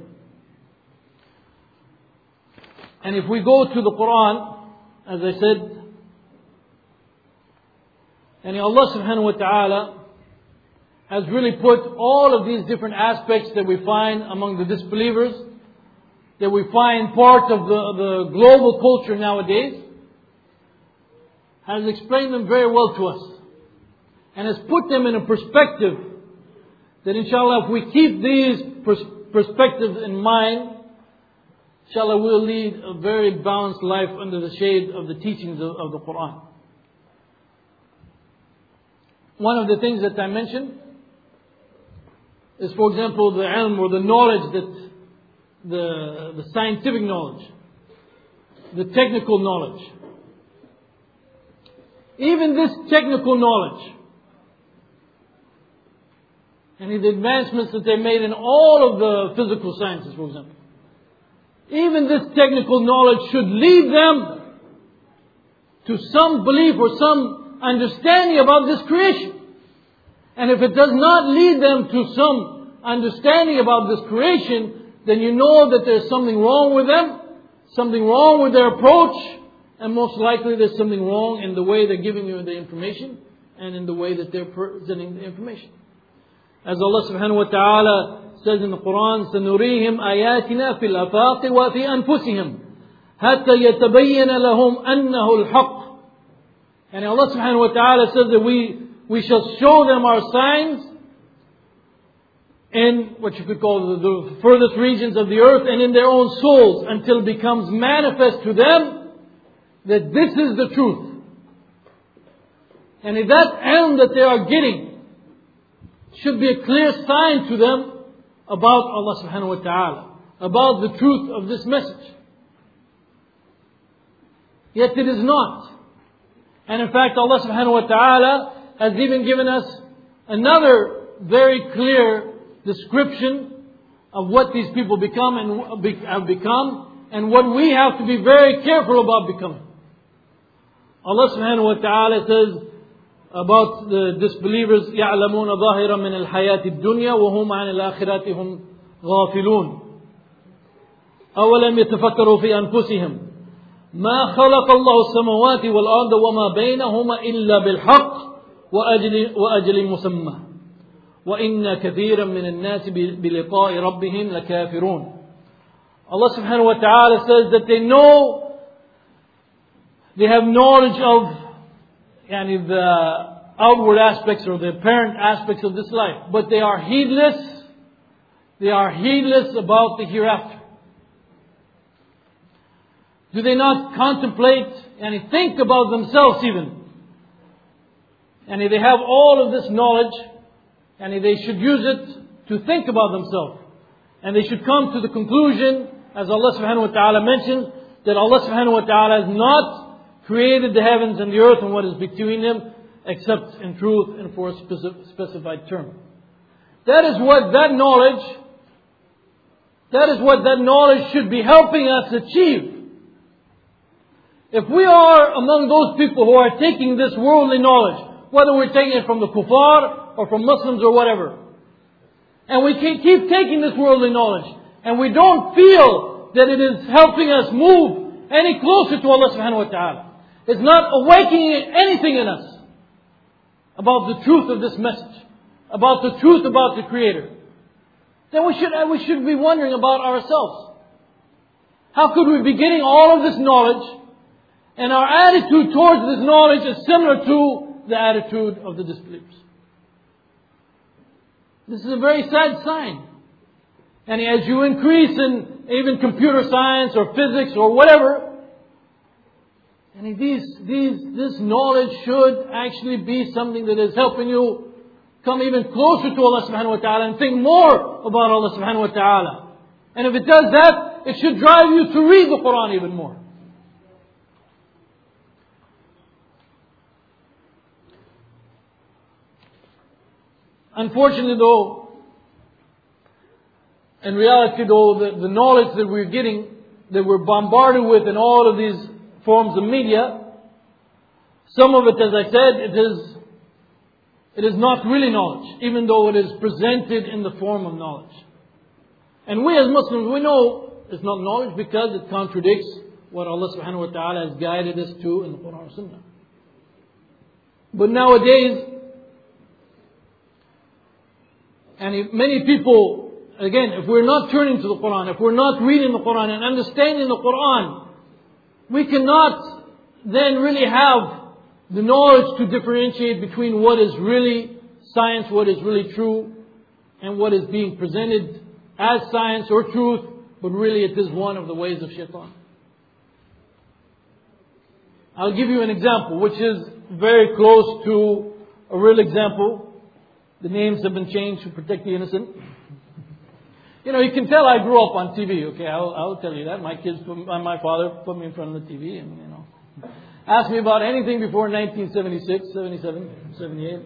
And if we go to the Quran, as I said, and Allah subhanahu wa ta'ala has really put all of these different aspects that we find among the disbelievers, that we find part of the, the global culture nowadays, has explained them very well to us. And has put them in a perspective that inshallah if we keep these pers- perspectives in mind, inshallah we'll lead a very balanced life under the shade of the teachings of, of the Quran. One of the things that I mentioned is, for example, the ilm or the knowledge that the, the scientific knowledge, the technical knowledge. Even this technical knowledge and the advancements that they made in all of the physical sciences, for example. Even this technical knowledge should lead them to some belief or some understanding about this creation. And if it does not lead them to some understanding about this creation, then you know that there's something wrong with them, something wrong with their approach, and most likely there's something wrong in the way they're giving you the information and in the way that they're presenting the information. As Allah subhanahu wa ta'ala says in the Quran, سَنُرِيهِمْ آيَاتِنَا فِي الْأَفَاقِ وَفِي أَنفُسِهِمْ حَتَّى يَتَبَيَّنَ لَهُمْ أَنَّهُ الْحَقِّ. And Allah subhanahu wa ta'ala says that we, we shall show them our signs in what you could call the, the furthest regions of the earth and in their own souls, until it becomes manifest to them that this is the truth. And if that ilm that they are getting should be a clear sign to them about Allah subhanahu wa ta'ala, about the truth of this message. Yet it is not. And in fact, Allah subhanahu wa ta'ala has even given us another very clear description of what these people become and have become, and what we have to be very careful about becoming. Allah subhanahu wa ta'ala says about the disbelievers, يَعْلَمُونَ ظَاهِرًا مِنَ الْحَيَاةِ الدُّنْيَا وَهُمْ عَنِ الْآخِرَةِ هُمْ غَافِلُونَ أَوَلَمْ يَتَفَكَّرُوا فِي أَنفُسِهِمْ مَا خَلَقَ اللَّهُ السَّمَاوَاتِ وَالْأَرْضَ وَمَا بَيْنَهُمَا إِلَّا بِالْحَقِّ وَأَجْلٍ وَأَجْلٍ مُسَمًّى وَإِنَّ كَثِيرًا مِنَ النَّاسِ بِلِقَاءِ رَبِّهِمْ لَكَافِرُونَ. Allah subhanahu wa ta'ala says that they know, they have knowledge of yani, the outward aspects or the apparent aspects of this life, but they are heedless, they are heedless about the hereafter. Do they not contemplate and think about themselves even? And if they have all of this knowledge, and they should use it to think about themselves. And they should come to the conclusion, as Allah subhanahu wa ta'ala mentioned, that Allah subhanahu wa ta'ala has not created the heavens and the earth and what is between them, except in truth and for a specified term. That is what that knowledge, that is what that knowledge should be helping us achieve. If we are among those people who are taking this worldly knowledge, whether we're taking it from the kuffar or from Muslims or whatever, and we keep taking this worldly knowledge, and we don't feel that it is helping us move any closer to Allah subhanahu wa ta'ala, it's not awakening anything in us about the truth of this message, about the truth about the Creator, then we should, we should be wondering about ourselves. How could we be getting all of this knowledge, and our attitude towards this knowledge is similar to the attitude of the disbelievers? This is a very sad sign. And as you increase in even computer science or physics or whatever, and these, these, this knowledge should actually be something that is helping you come even closer to Allah subhanahu wa ta'ala and think more about Allah subhanahu wa ta'ala. And if it does that, it should drive you to read the Quran even more. Unfortunately though, in reality though, the, the knowledge that we're getting, that we're bombarded with in all of these forms of media, some of it, as I said, it is, it is not really knowledge, even though it is presented in the form of knowledge. And we as Muslims, we know it's not knowledge because it contradicts what Allah subhanahu wa ta'ala has guided us to in the Quran and Sunnah. But nowadays, and if many people, again, if we're not turning to the Quran, if we're not reading the Quran and understanding the Quran, we cannot then really have the knowledge to differentiate between what is really science, what is really true, and what is being presented as science or truth, but really it is one of the ways of shaitan. I'll give you an example, which is very close to a real example. The names have been changed to protect the innocent. You know, you can tell I grew up on T V, okay? I'll, I'll tell you that. My kids, put, my father put me in front of the T V and, you know, asked me about anything before nineteen seventy-six, seventy-seven, seventy-eight.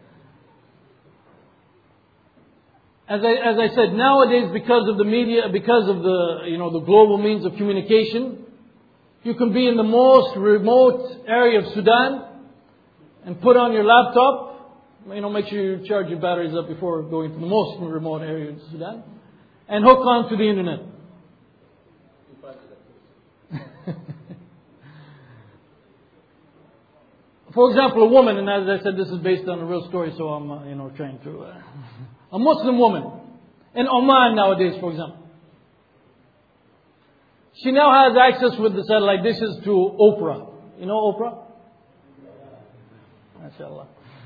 As I, as I said, nowadays, because of the media, because of the, you know, the global means of communication, you can be in the most remote area of Sudan and put on your laptop, you know, make sure you charge your batteries up before going to the most remote area of Sudan, and hook onto the internet. For example, a woman, and as I said, this is based on a real story, so I'm, uh, you know, trying to... Uh, a Muslim woman in Oman nowadays, for example. She now has access with the satellite dishes to Oprah. You know Oprah? MashaAllah.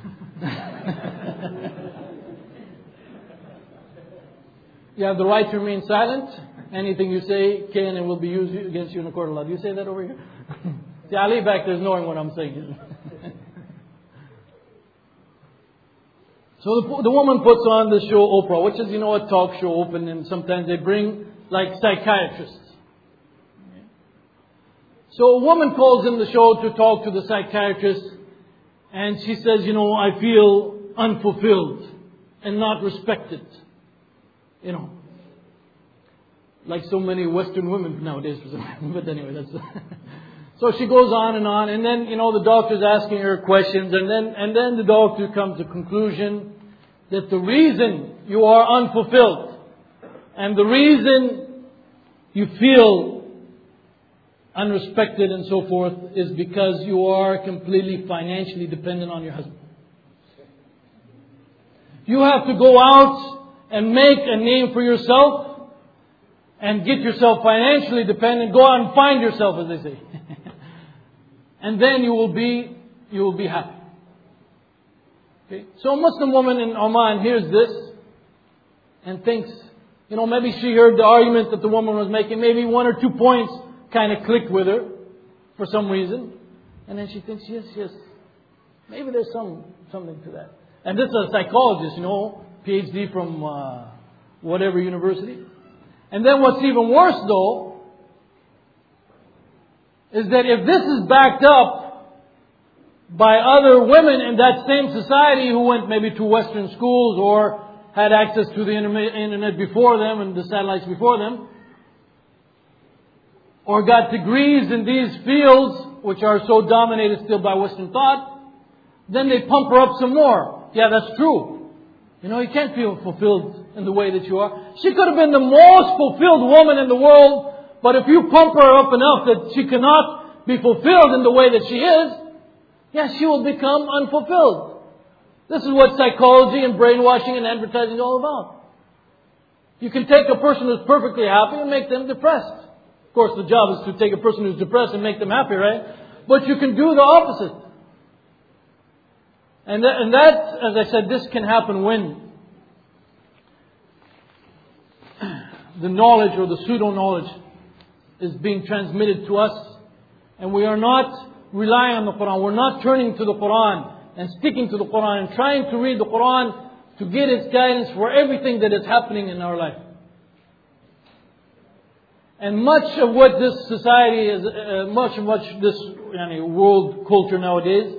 You have the right to remain silent. Anything you say can and will be used against you in a court of law. Do you say that over here? See, Ali back there is knowing what I'm saying. So the, the woman puts on the show Oprah, which is, you know, a talk show open, and sometimes they bring like psychiatrists. So a woman calls in the show to talk to the psychiatrist, and she says, you know, I feel unfulfilled and not respected. You know, like so many Western women nowadays. But anyway, that's... So she goes on and on, and then, you know, the doctor's asking her questions, and then, and then the doctor comes to the conclusion that the reason you are unfulfilled and the reason you feel unrespected and so forth is because you are completely financially dependent on your husband. You have to go out and make a name for yourself and get yourself financially dependent. Go out and find yourself, as they say. And then you will be, you will be happy. Okay? So a Muslim woman in Oman hears this and thinks, you know, maybe she heard the argument that the woman was making. Maybe one or two points kind of clicked with her for some reason. And then she thinks, yes, yes, maybe there's some something to that. And this is a psychologist, you know, P H D from uh, whatever university. And then what's even worse, though, is that if this is backed up by other women in that same society who went maybe to Western schools or had access to the internet before them and the satellites before them, or got degrees in these fields which are so dominated still by Western thought, then they pump her up some more. Yeah, that's true. You know, you can't feel fulfilled in the way that you are. She could have been the most fulfilled woman in the world, but if you pump her up enough that she cannot be fulfilled in the way that she is, yeah, she will become unfulfilled. This is what psychology and brainwashing and advertising is all about. You can take a person who's perfectly happy and make them depressed. Of course, the job is to take a person who's depressed and make them happy, right? But you can do the opposite. And that, and that, as I said, this can happen when the knowledge or the pseudo-knowledge is being transmitted to us, and we are not relying on the Quran. We're not turning to the Quran and sticking to the Quran and trying to read the Quran to get its guidance for everything that is happening in our life. And much of what this society is, uh, much of much this you know, world culture nowadays,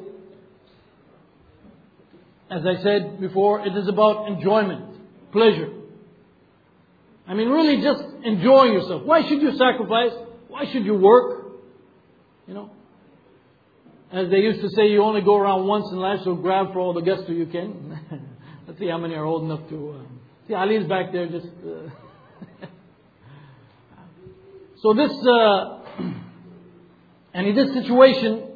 as I said before, it is about enjoyment, pleasure. I mean, really just enjoying yourself. Why should you sacrifice? Why should you work? You know, as they used to say, you only go around once in life, so grab for all the gusto you can. Let's see how many are old enough to... Uh, see, Ali's back there just... Uh, so this... Uh, and in this situation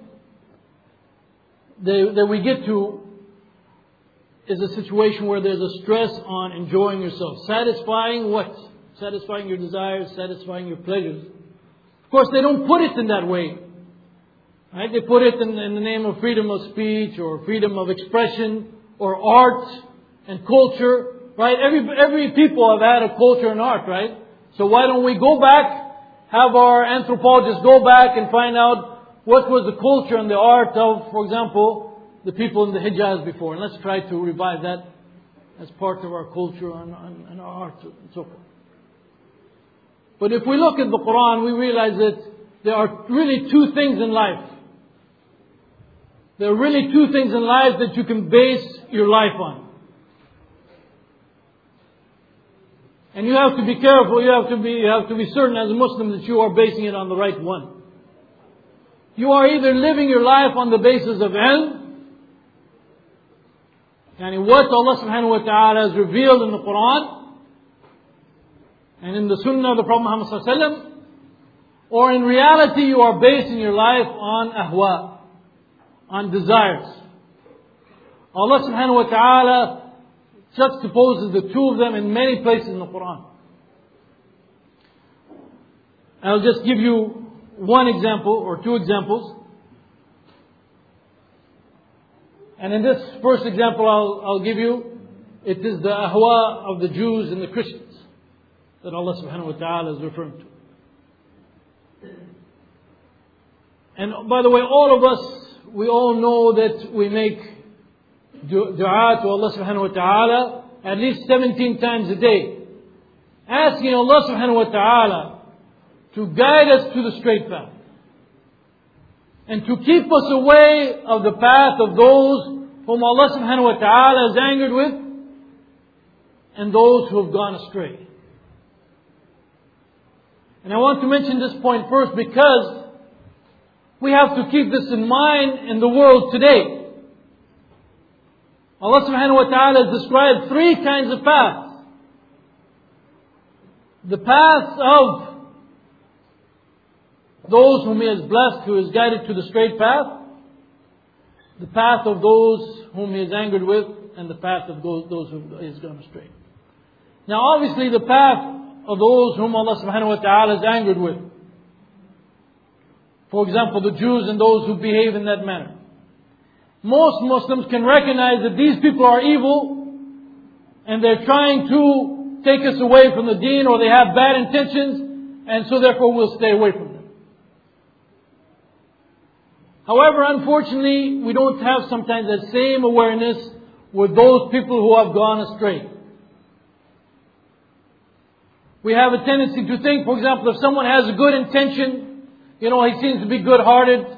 that, that we get to is a situation where there's a stress on enjoying yourself. Satisfying what? Satisfying your desires, satisfying your pleasures. Of course, they don't put it in that way. Right? They put it in, in the name of freedom of speech or freedom of expression or art and culture. right? Every, every people have had a culture and art, right? So why don't we go back, have our anthropologists go back and find out what was the culture and the art of, for example, the people in the Hijaz before. And let's try to revive that as part of our culture and, and, and our art and so forth. But if we look at the Quran, we realize that there are really two things in life. There are really two things in life that you can base your life on. And you have to be careful, you have to be, you have to be certain as a Muslim that you are basing it on the right one. You are either living your life on the basis of ilm, and what Allah subhanahu wa ta'ala has revealed in the Quran, and in the Sunnah of the Prophet Muhammad sallallahu alaihi wasallam, or in reality you are basing your life on ahwa, on desires. Allah subhanahu wa ta'ala juxtaposes the two of them in many places in the Quran. I'll just give you one example or two examples. And in this first example I'll, I'll give you, it is the ahwa of the Jews and the Christians that Allah subhanahu wa ta'ala is referring to. And by the way, all of us, we all know that we make dua to Allah subhanahu wa ta'ala at least seventeen times a day, asking Allah subhanahu wa ta'ala to guide us to the straight path and to keep us away of the path of those whom Allah subhanahu wa ta'ala is angered with and those who have gone astray. And I want to mention this point first because we have to keep this in mind in the world today. Allah subhanahu wa ta'ala has described three kinds of paths. The path of those whom He has blessed, who is guided to the straight path. The path of those whom He is angered with, and the path of those, those who He has gone astray. Now obviously the path of those whom Allah subhanahu wa ta'ala is angered with. For example, the Jews and those who behave in that manner. Most Muslims can recognize that these people are evil and they're trying to take us away from the deen, or they have bad intentions, and so therefore we'll stay away from them. However, unfortunately, we don't have sometimes that same awareness with those people who have gone astray. We have a tendency to think, for example, if someone has a good intention, you know, he seems to be good-hearted,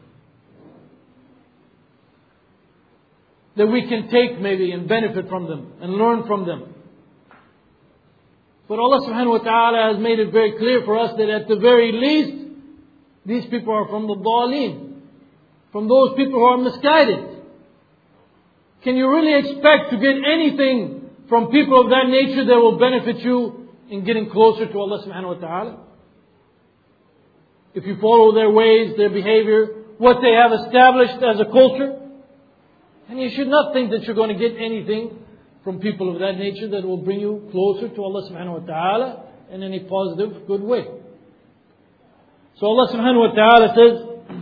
that we can take maybe and benefit from them and learn from them. But Allah subhanahu wa ta'ala has made it very clear for us that at the very least, these people are from the dhaleen, from those people who are misguided. Can you really expect to get anything from people of that nature that will benefit you in getting closer to Allah subhanahu wa ta'ala? If you follow their ways, their behavior, what they have established as a culture, and you should not think that you're going to get anything from people of that nature that will bring you closer to Allah subhanahu wa ta'ala in any positive, good way. So Allah subhanahu wa ta'ala says,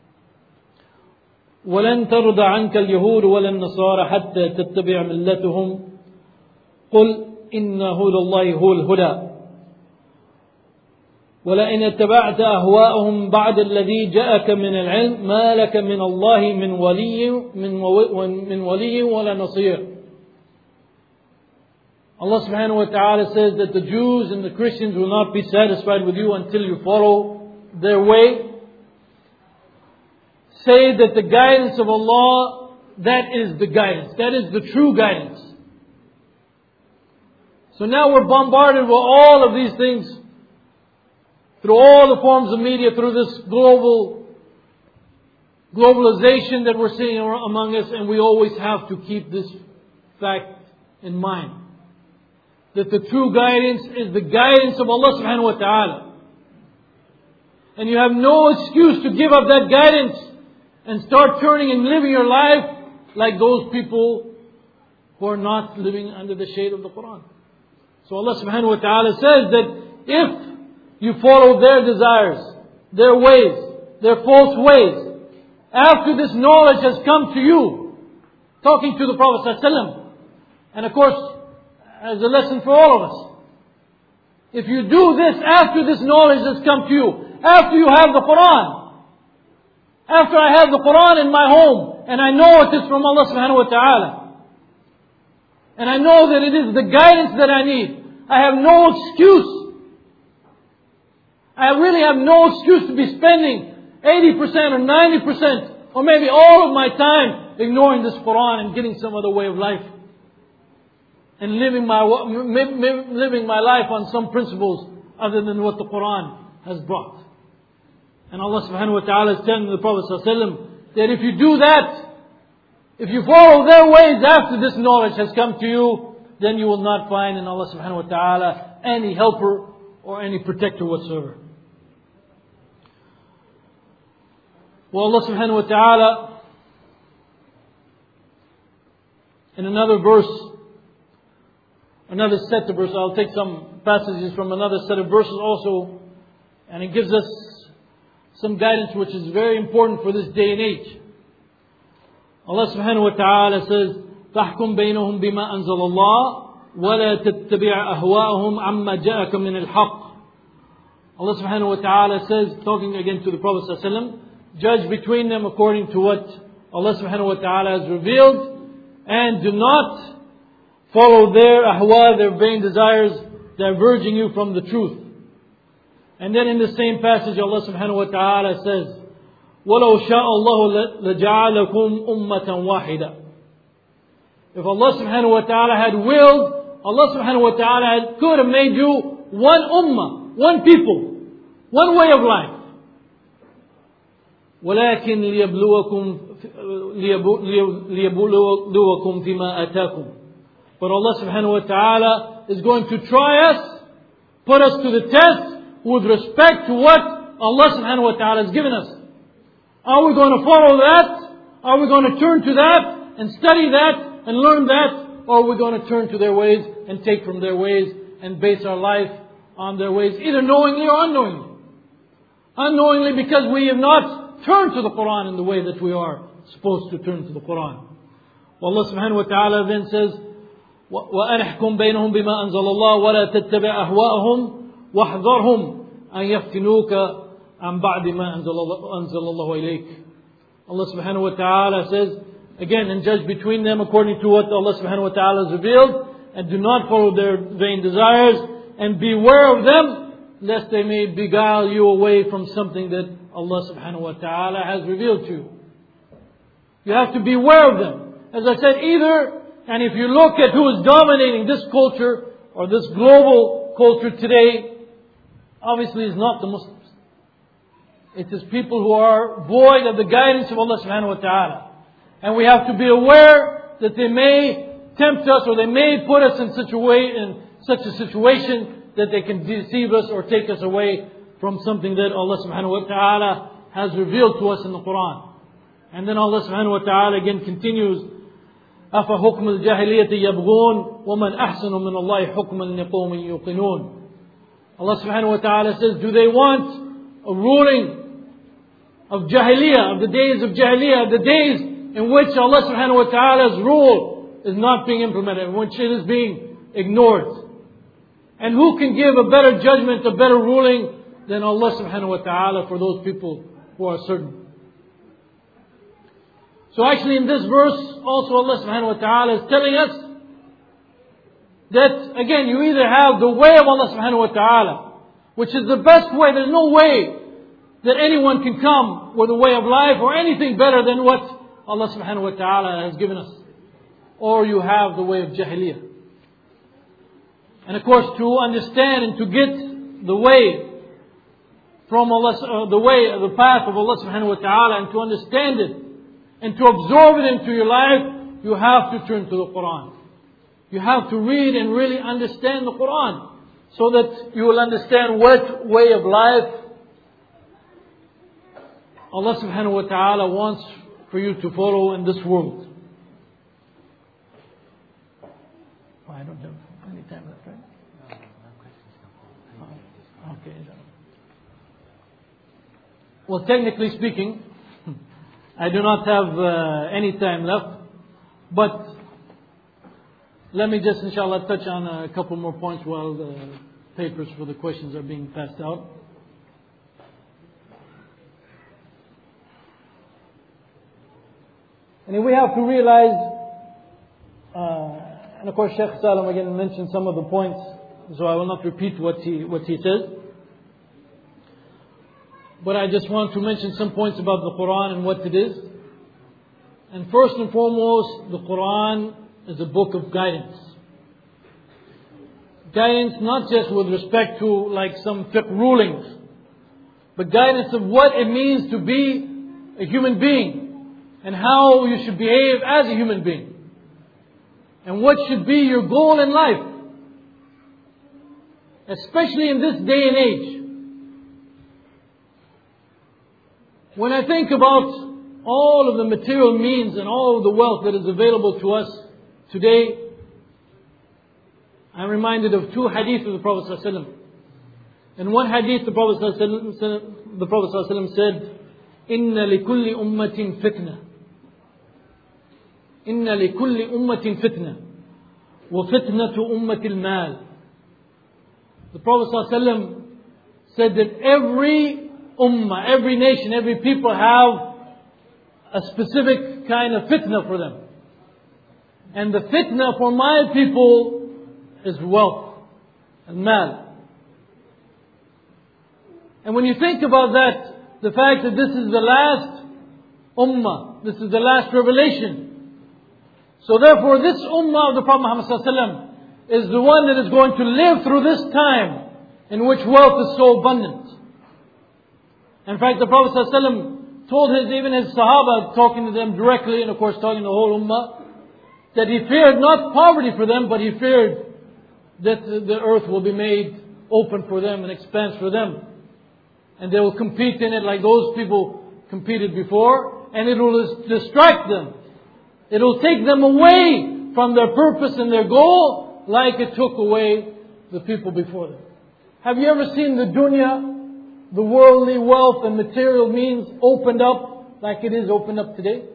وَلَن تَرْضَ عَنْكَ الْيَهُودُ وَلَا النَّصَارَ حَتَّى تَتَّبِعَ مِلَّتُهُمْ قُلْ إِنَّ هُدَى اللَّهِ هُوَ الْهُدَى وَلَئِنِ اتَّبَعْتَ أَهْوَاءَهُمْ بَعْدَ الَّذِي جَاءَكَ مِنَ الْعِلْمِ مَا لَكَ مِنَ اللَّهِ مِنْ وَلِيٍّ مِنْ وَلِيٍّ وَلَا نَصِيرٍ. Allah subhanahu wa ta'ala says that the Jews and the Christians will not be satisfied with you until you follow their way. Say that the guidance of Allah, that is the guidance. That is the true guidance. So now we're bombarded with all of these things through all the forms of media, through this global globalization that we're seeing among us, and we always have to keep this fact in mind. That the true guidance is the guidance of Allah subhanahu wa ta'ala. And you have no excuse to give up that guidance and start turning and living your life like those people who are not living under the shade of the Quran. So Allah subhanahu wa ta'ala says that if you follow their desires, their ways, their false ways, after this knowledge has come to you, talking to the Prophet sallallahu alaihi wasallam, and of course, as a lesson for all of us. If you do this after this knowledge has come to you, after you have the Quran, after I have the Quran in my home, and I know it is from Allah subhanahu wa ta'ala, and I know that it is the guidance that I need, I have no excuse. I really have no excuse to be spending eighty percent or ninety percent or maybe all of my time ignoring this Quran and getting some other way of life. And living my, living my life on some principles other than what the Quran has brought. And Allah subhanahu wa ta'ala is telling the Prophet sallallahu alaihi wasallam that if you do that, if you follow their ways after this knowledge has come to you, then you will not find in Allah subhanahu wa ta'ala any helper or any protector whatsoever. Well, Allah subhanahu wa ta'ala in another verse, another set of verses, I'll take some passages from another set of verses also, and it gives us some guidance which is very important for this day and age. Allah subhanahu wa ta'ala says, فَاحْكُمْ بَيْنَهُمْ بِمَا أَنزَلَ اللَّهُ وَلَا تَتَّبِعْ أَهْوَاءَهُمْ عَمَّا جَاءَكَ مِنَ الْحَقِّ. Allah subhanahu wa ta'ala says, talking again to the Prophet sallallahu alaihi wasallam, judge between them according to what Allah subhanahu wa ta'ala has revealed, and do not follow their ahwa, their vain desires, diverging you from the truth. And then in the same passage Allah subhanahu wa ta'ala says, وَلَوْ شَاءَ اللَّهُ لَجَعَلَكُمْ أُمَّةً وَاحِدًا. If Allah subhanahu wa ta'ala had willed, Allah subhanahu wa ta'ala had, could have made you one ummah, one people, one way of life. وَلَكِنْ لِيَبْلُوَكُمْ لِيَبْلُوَكُمْ فِيمَا أَتَاكُمْ. But Allah subhanahu wa ta'ala is going to try us, put us to the test with respect to what Allah subhanahu wa ta'ala has given us. Are we going to follow that? Are we going to turn to that and study that and learn that? Or are we going to turn to their ways and take from their ways and base our life on their ways, either knowingly or unknowingly? Unknowingly because we have not turned to the Quran in the way that we are supposed to turn to the Quran. Allah subhanahu wa ta'ala then says, وَأَنِحْكُمْ بَيْنَهُمْ بِمَا أَنزَلَ اللَّهُ وَلَا تَتَّبِعْ أَهْوَاءَهُمْ وَاحْذَرْهُمْ أَنْ يَفْتِنُوكَ عَنْ بَعْدِ مَا أَنزَلَ اللَّهُ إِلَيْكَ. Allah subhanahu wa ta'ala says, again, and judge between them according to what Allah subhanahu wa ta'ala has revealed, and do not follow their vain desires, and beware of them, lest they may beguile you away from something that Allah subhanahu wa ta'ala has revealed to you. You have to beware of them. As I said, either, and if you look at who is dominating this culture, or this global culture today, obviously is not the Muslims. It is people who are void of the guidance of Allah subhanahu wa ta'ala. And we have to be aware that they may tempt us, or they may put us in such a way, in such a situation that they can deceive us or take us away from something that Allah subhanahu wa ta'ala has revealed to us in the Quran. And then Allah subhanahu wa ta'ala again continues, أَفَحُكْمُ الْجَاهِلِيَّةِ يَبْغُونَ وَمَنْ أَحْسَنُ مِنَ اللَّهِ حُكْمًا لِقَوْمٍ يُوقِنُونَ. Allah subhanahu wa ta'ala says, do they want a ruling of Jahiliyyah, of the days of Jahiliyyah, the days in which Allah subhanahu wa ta'ala's rule is not being implemented, in which it is being ignored? And who can give a better judgment, a better ruling than Allah subhanahu wa ta'ala for those people who are certain? So actually in this verse also Allah subhanahu wa ta'ala is telling us that again you either have the way of Allah subhanahu wa ta'ala, which is the best way. There's no way that anyone can come with a way of life or anything better than what Allah subhanahu wa ta'ala has given us. Or you have the way of Jahiliyyah. And of course to understand and to get the way from Allah, uh, the way, the path of Allah subhanahu wa ta'ala, and to understand it and to absorb it into your life, you have to turn to the Quran. You have to read and really understand the Quran, so that you will understand what way of life Allah subhanahu wa ta'ala wants for you to follow in this world. Oh, I don't have any time left, right? No, no questions. Oh, okay. Well, technically speaking, I do not have uh, any time left, but let me just inshallah touch on a couple more points while the papers for the questions are being passed out. And we have to realize, uh, and of course Shaykh Salam again mentioned some of the points, so I will not repeat what he, what he said. But I just want to mention some points about the Quran and what it is. And first and foremost, the Quran is a book of guidance. Guidance not just with respect to like some fiqh rulings, but guidance of what it means to be a human being and how you should behave as a human being. And what should be your goal in life. Especially in this day and age. When I think about all of the material means and all of the wealth that is available to us today, I'm reminded of two hadith of the Prophet ﷺ. In one hadith, the Prophet ﷺ, the Prophet ﷺ said, "Inna likulli ummatin fitna. Inna likulli ummatin fitna. Wa fitnatu ummati al-mal." The Prophet ﷺ said that every ummah, every nation, every people have a specific kind of fitna for them. And the fitna for my people is wealth and mal. And when you think about that, the fact that this is the last ummah, this is the last revelation. So therefore this ummah of the Prophet Muhammad sallallahu alaihi wasallam is the one that is going to live through this time in which wealth is so abundant. In fact, the Prophet sallallahu alaihi wasallam told his, even his Sahaba, talking to them directly, and of course talking to the whole ummah, that he feared not poverty for them, but he feared that the earth will be made open for them and expanse for them. And they will compete in it like those people competed before, and it will distract them. It will take them away from their purpose and their goal, like it took away the people before them. Have you ever seen the dunya, the worldly wealth and material means opened up like it is opened up today?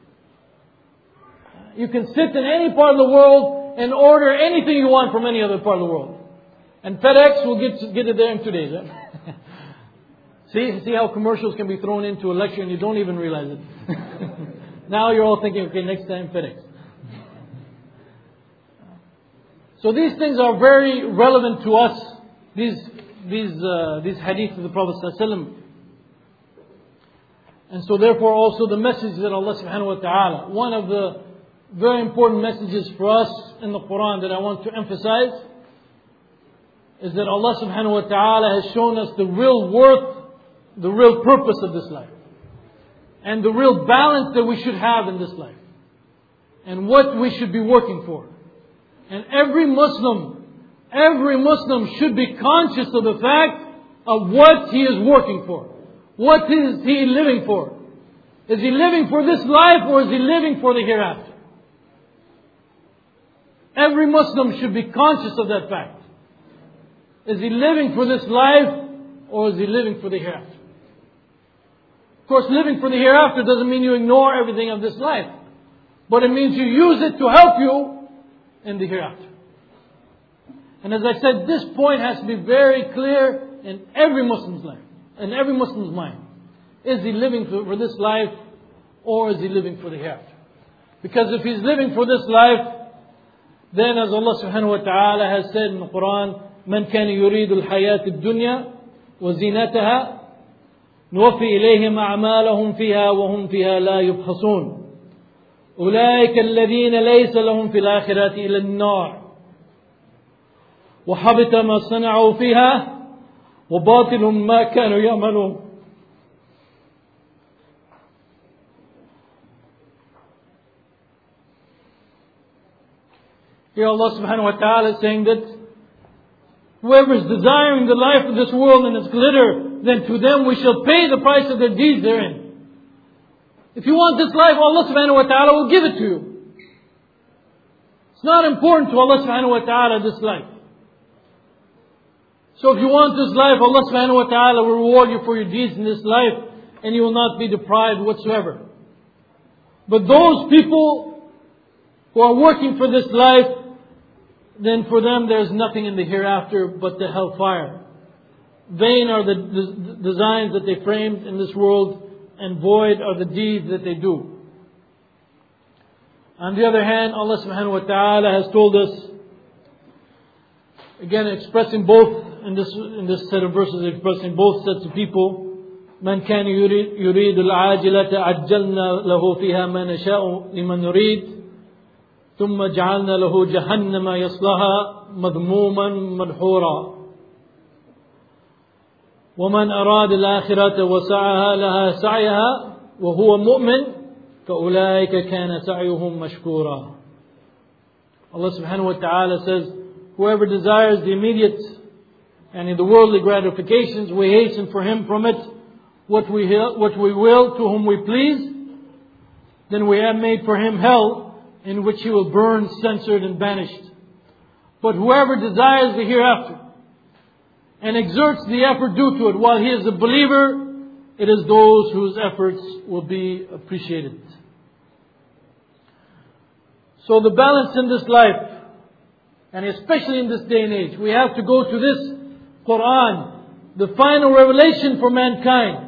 You can sit in any part of the world and order anything you want from any other part of the world. And FedEx will get, get it there in two days. Right? see, see how commercials can be thrown into a lecture and you don't even realize it. Now you're all thinking, okay, next time FedEx. So these things are very relevant to us. These these uh, these hadith of the Prophet ﷺ. And so therefore also the message that Allah subhanahu wa ta'ala, one of the very important messages for us in the Quran that I want to emphasize, is that Allah subhanahu wa ta'ala has shown us the real worth, the real purpose of this life. And the real balance that we should have in this life. And what we should be working for. And every Muslim, every Muslim should be conscious of the fact of what he is working for. What is he living for? Is he living for this life or is he living for the hereafter? Every Muslim should be conscious of that fact. Is he living for this life or is he living for the hereafter? Of course, living for the hereafter doesn't mean you ignore everything of this life. But it means you use it to help you in the hereafter. And as I said, this point has to be very clear in every Muslim's life, in every Muslim's mind. Is he living for, for this life or is he living for the hereafter? Because if he's living for this life, then as Allah subhanahu wa ta'ala has said in the Quran, من كان يريد الحياة الدنيا وزينتها نوفي إليهم أعمالهم فيها وهم فيها لا يبخسون أولئك الذين ليس لهم في الآخرة إلا النار وحبط ما صنعوا فيها وباطل ما كانوا يعملون. Here Allah subhanahu wa ta'ala is saying that whoever is desiring the life of this world and its glitter, then to them we shall pay the price of their deeds therein. If you want this life, Allah subhanahu wa ta'ala will give it to you. It's not important to Allah subhanahu wa ta'ala this life. So if you want this life, Allah subhanahu wa ta'ala will reward you for your deeds in this life and you will not be deprived whatsoever. But those people who are working for this life, then for them there is nothing in the hereafter but the hellfire. Vain are the des- designs that they framed in this world, and void are the deeds that they do. On the other hand, Allah subhanahu wa ta'ala has told us, again expressing both in this in this set of verses, expressing both sets of people. من كان يريد, يريد العاجلة عجلنا له فيها ما نشاء لمن نريد ثم جعلنا له جهنم يصلها مذموما مدحورا ومن أراد الآخرة وسعها لها سعيها وهو مؤمن فأولئك كان سعيهم مشكورا. Allah subhanahu wa ta'ala says, whoever desires the immediate and in the worldly gratifications, we hasten for him from it what we what we will to whom we please. Then we have made for him hell, in which he will burn, censored and banished. But whoever desires the hereafter and exerts the effort due to it while he is a believer, it is those whose efforts will be appreciated. So the balance in this life, and especially in this day and age, we have to go to this Quran, the final revelation for mankind,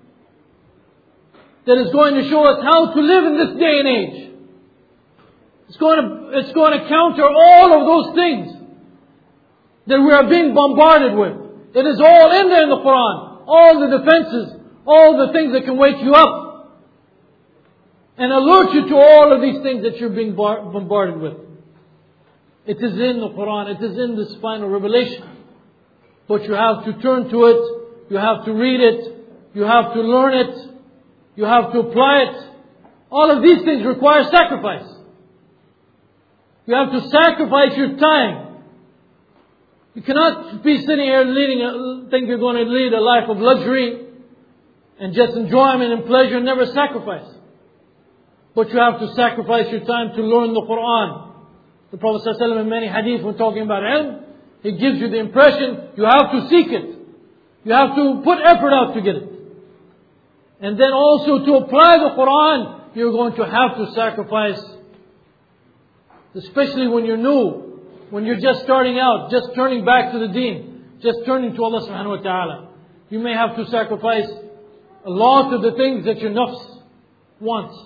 that is going to show us how to live in this day and age. It's going to, it's going to counter all of those things that we are being bombarded with. It is all in there in the Quran. All the defenses, all the things that can wake you up and alert you to all of these things that you're being bar- bombarded with. It is in the Quran. It is in this final revelation. But you have to turn to it. You have to read it. You have to learn it. You have to apply it. All of these things require sacrifice. You have to sacrifice your time. You cannot be sitting here leading a, think you're going to lead a life of luxury and just enjoyment and pleasure and never sacrifice. But you have to sacrifice your time to learn the Quran. The Prophet ﷺ in many hadith when talking about ilm, he gives you the impression you have to seek it. You have to put effort out to get it. And then also to apply the Quran, you're going to have to sacrifice. Especially when you're new, when you're just starting out, just turning back to the deen, just turning to Allah subhanahu wa ta'ala. You may have to sacrifice a lot of the things that your nafs wants.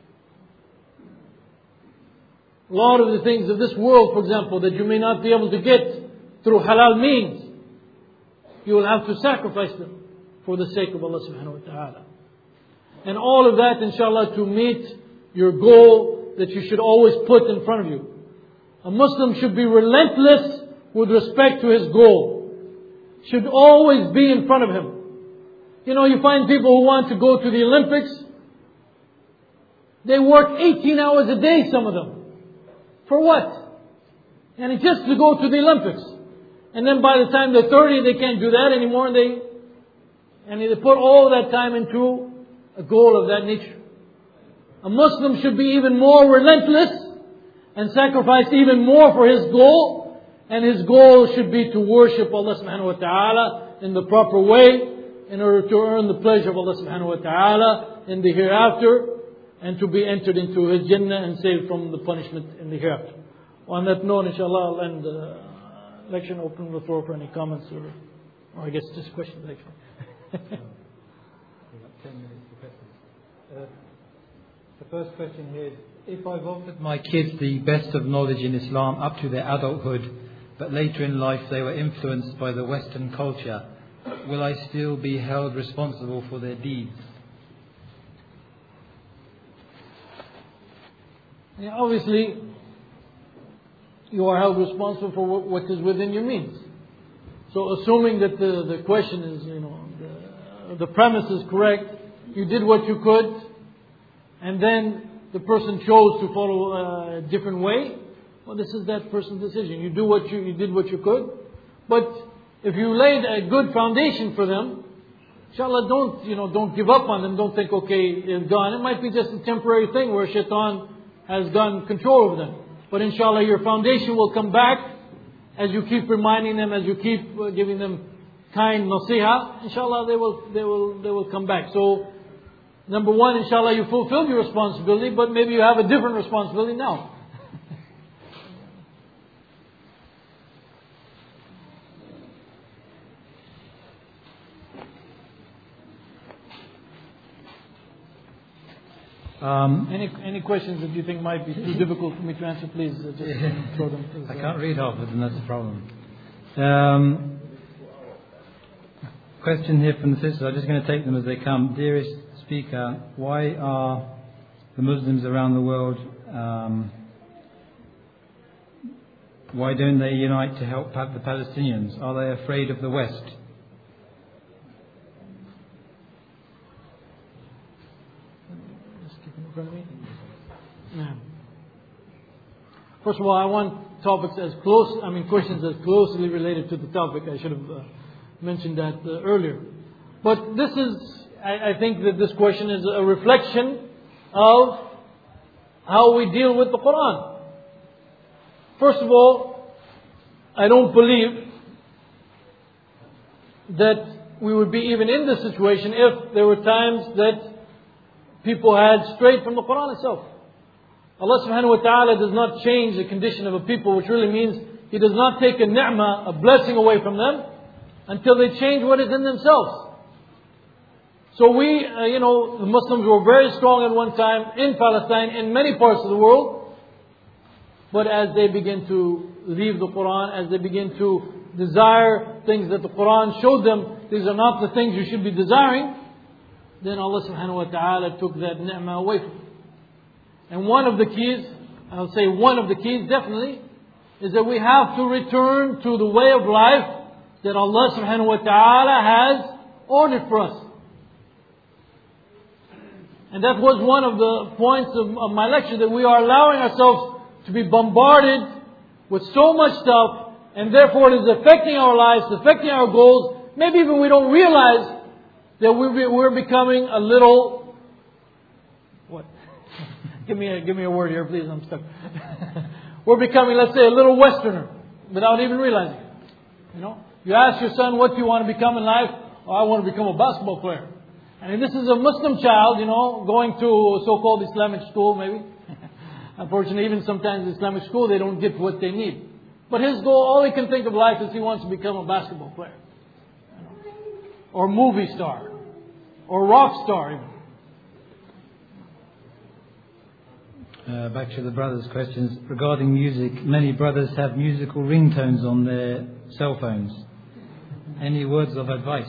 A lot of the things of this world, for example, that you may not be able to get through halal means. You will have to sacrifice them for the sake of Allah subhanahu wa ta'ala. And all of that, inshallah, to meet your goal that you should always put in front of you. A Muslim should be relentless with respect to his goal. Should always be in front of him. You know, you find people who want to go to the Olympics. They work eighteen hours a day, some of them. For what? And it's just to go to the Olympics. And then by the time they're thirty, they can't do that anymore. And they, and they put all that time into a goal of that nature. A Muslim should be even more relentless and sacrifice even more for his goal. And his goal should be to worship Allah subhanahu wa ta'ala in the proper way in order to earn the pleasure of Allah subhanahu wa ta'ala in the hereafter and to be entered into His Jannah and saved from the punishment in the hereafter. On that note, inshallah, I'll end the lecture and open the floor for any comments or, or I guess just questions actually. ten minutes for questions. Uh, the first question here is, if I've offered my kids the best of knowledge in Islam up to their adulthood, but later in life they were influenced by the Western culture, will I still be held responsible for their deeds? Yeah, obviously, you are held responsible for what, what is within your means. So assuming that the, the question is, you know, the, the premise is correct, you did what you could, and then the person chose to follow a different way, well, this is that person's decision. You do what you, you did what you could, but if you laid a good foundation for them, inshallah, don't, you know, don't give up on them. Don't think, okay, it's gone. It might be just a temporary thing where shaitan has gotten control over them. But inshallah, your foundation will come back as you keep reminding them, as you keep uh, giving them kind nasiha. Inshallah, they will, they will, they will come back. So, number one, inshallah, you fulfilled your responsibility, but maybe you have a different responsibility now. Um, Any any questions that you think might be too difficult for me to answer, please uh, just throw them. I can't read half of them, that's the problem. Um, question here from the sisters, I'm just going to take them as they come. Dearest speaker, why are the Muslims around the world, um, why don't they unite to help the Palestinians? Are they afraid of the West? Yeah. First of all, I want topics as close, I mean questions as closely related to the topic. I should have uh, mentioned that uh, earlier. But this is, I, I think that this question is a reflection of how we deal with the Quran. First of all, I don't believe that we would be even in this situation if there were times that people had strayed from the Quran itself. Allah subhanahu wa ta'ala does not change the condition of a people, which really means He does not take a ni'mah, a blessing away from them, until they change what is in themselves. So we, uh, you know, the Muslims were very strong at one time in Palestine, in many parts of the world. But as they begin to leave the Quran, as they begin to desire things that the Quran showed them, these are not the things you should be desiring, then Allah subhanahu wa ta'ala took that ni'mah away from them. And one of the keys, I'll say one of the keys definitely, is that we have to return to the way of life that Allah subhanahu wa ta'ala has ordered for us. And that was one of the points of, of my lecture, that we are allowing ourselves to be bombarded with so much stuff, and therefore it is affecting our lives, affecting our goals. Maybe even we don't realize that we're, we're becoming a little, what? give me a, give me a word here, please, I'm stuck. We're becoming, let's say, a little Westerner, without even realizing it. You know? You ask your son, what do you want to become in life? Oh, I want to become a basketball player. And this is a Muslim child, you know, going to a so-called Islamic school, maybe. Unfortunately, even sometimes in Islamic school, they don't get what they need. But his goal, all he can think of life is he wants to become a basketball player. You know? Or movie star. Or rock star, even. Uh, back to the brothers' questions. Regarding music, many brothers have musical ringtones on their cell phones. Any words of advice?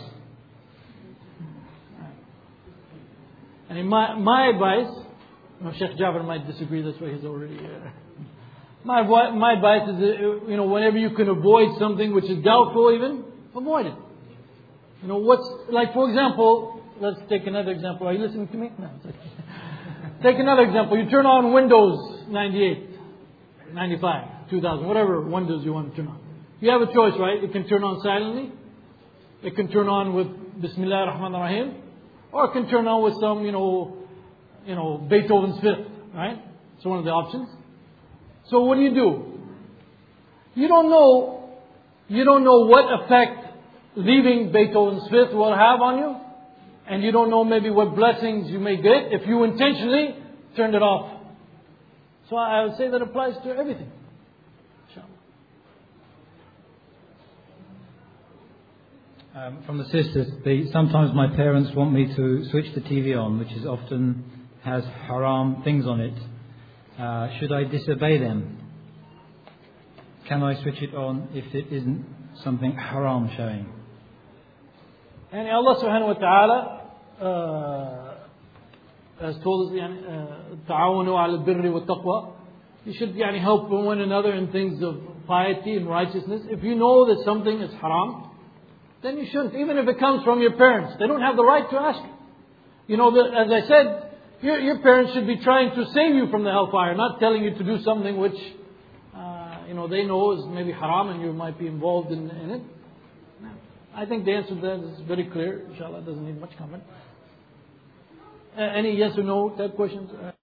And in my, my advice, you know, Sheikh Jabir might disagree, that's why he's already uh, my, my advice is, that, you know, whenever you can avoid something which is doubtful even, avoid it. You know, what's, like for example, let's take another example. Are you listening to me? No. Take another example. You turn on Windows ninety-eight, ninety-five, two thousand, whatever Windows you want to turn on. You have a choice, right? It can turn on silently. It can turn on with Bismillah ar-Rahman ar-Rahim. Or it can turn on with some, you know, you know, Beethoven's Fifth, right? It's one of the options. So what do you do? You don't know, you don't know what effect leaving Beethoven's Fifth will have on you. And you don't know maybe what blessings you may get if you intentionally turned it off. So I would say that applies to everything. Um, from the sisters, they, sometimes my parents want me to switch the T V on, which is often has haram things on it. Uh, should I disobey them? Can I switch it on if it isn't something haram showing? And Allah subhanahu wa ta'ala uh, has told us, تعاونوا على البر والتقوى. You should يعني, help one another in things of piety and righteousness. If you know that something is haram, then you shouldn't. Even if it comes from your parents, they don't have the right to ask you. You know, the, as I said, your, your parents should be trying to save you from the hellfire, not telling you to do something which, uh, you know, they know is maybe haram and you might be involved in, in it. I think the answer to that is very clear. Inshallah, it doesn't need much comment. Uh, any yes or no type questions? Uh,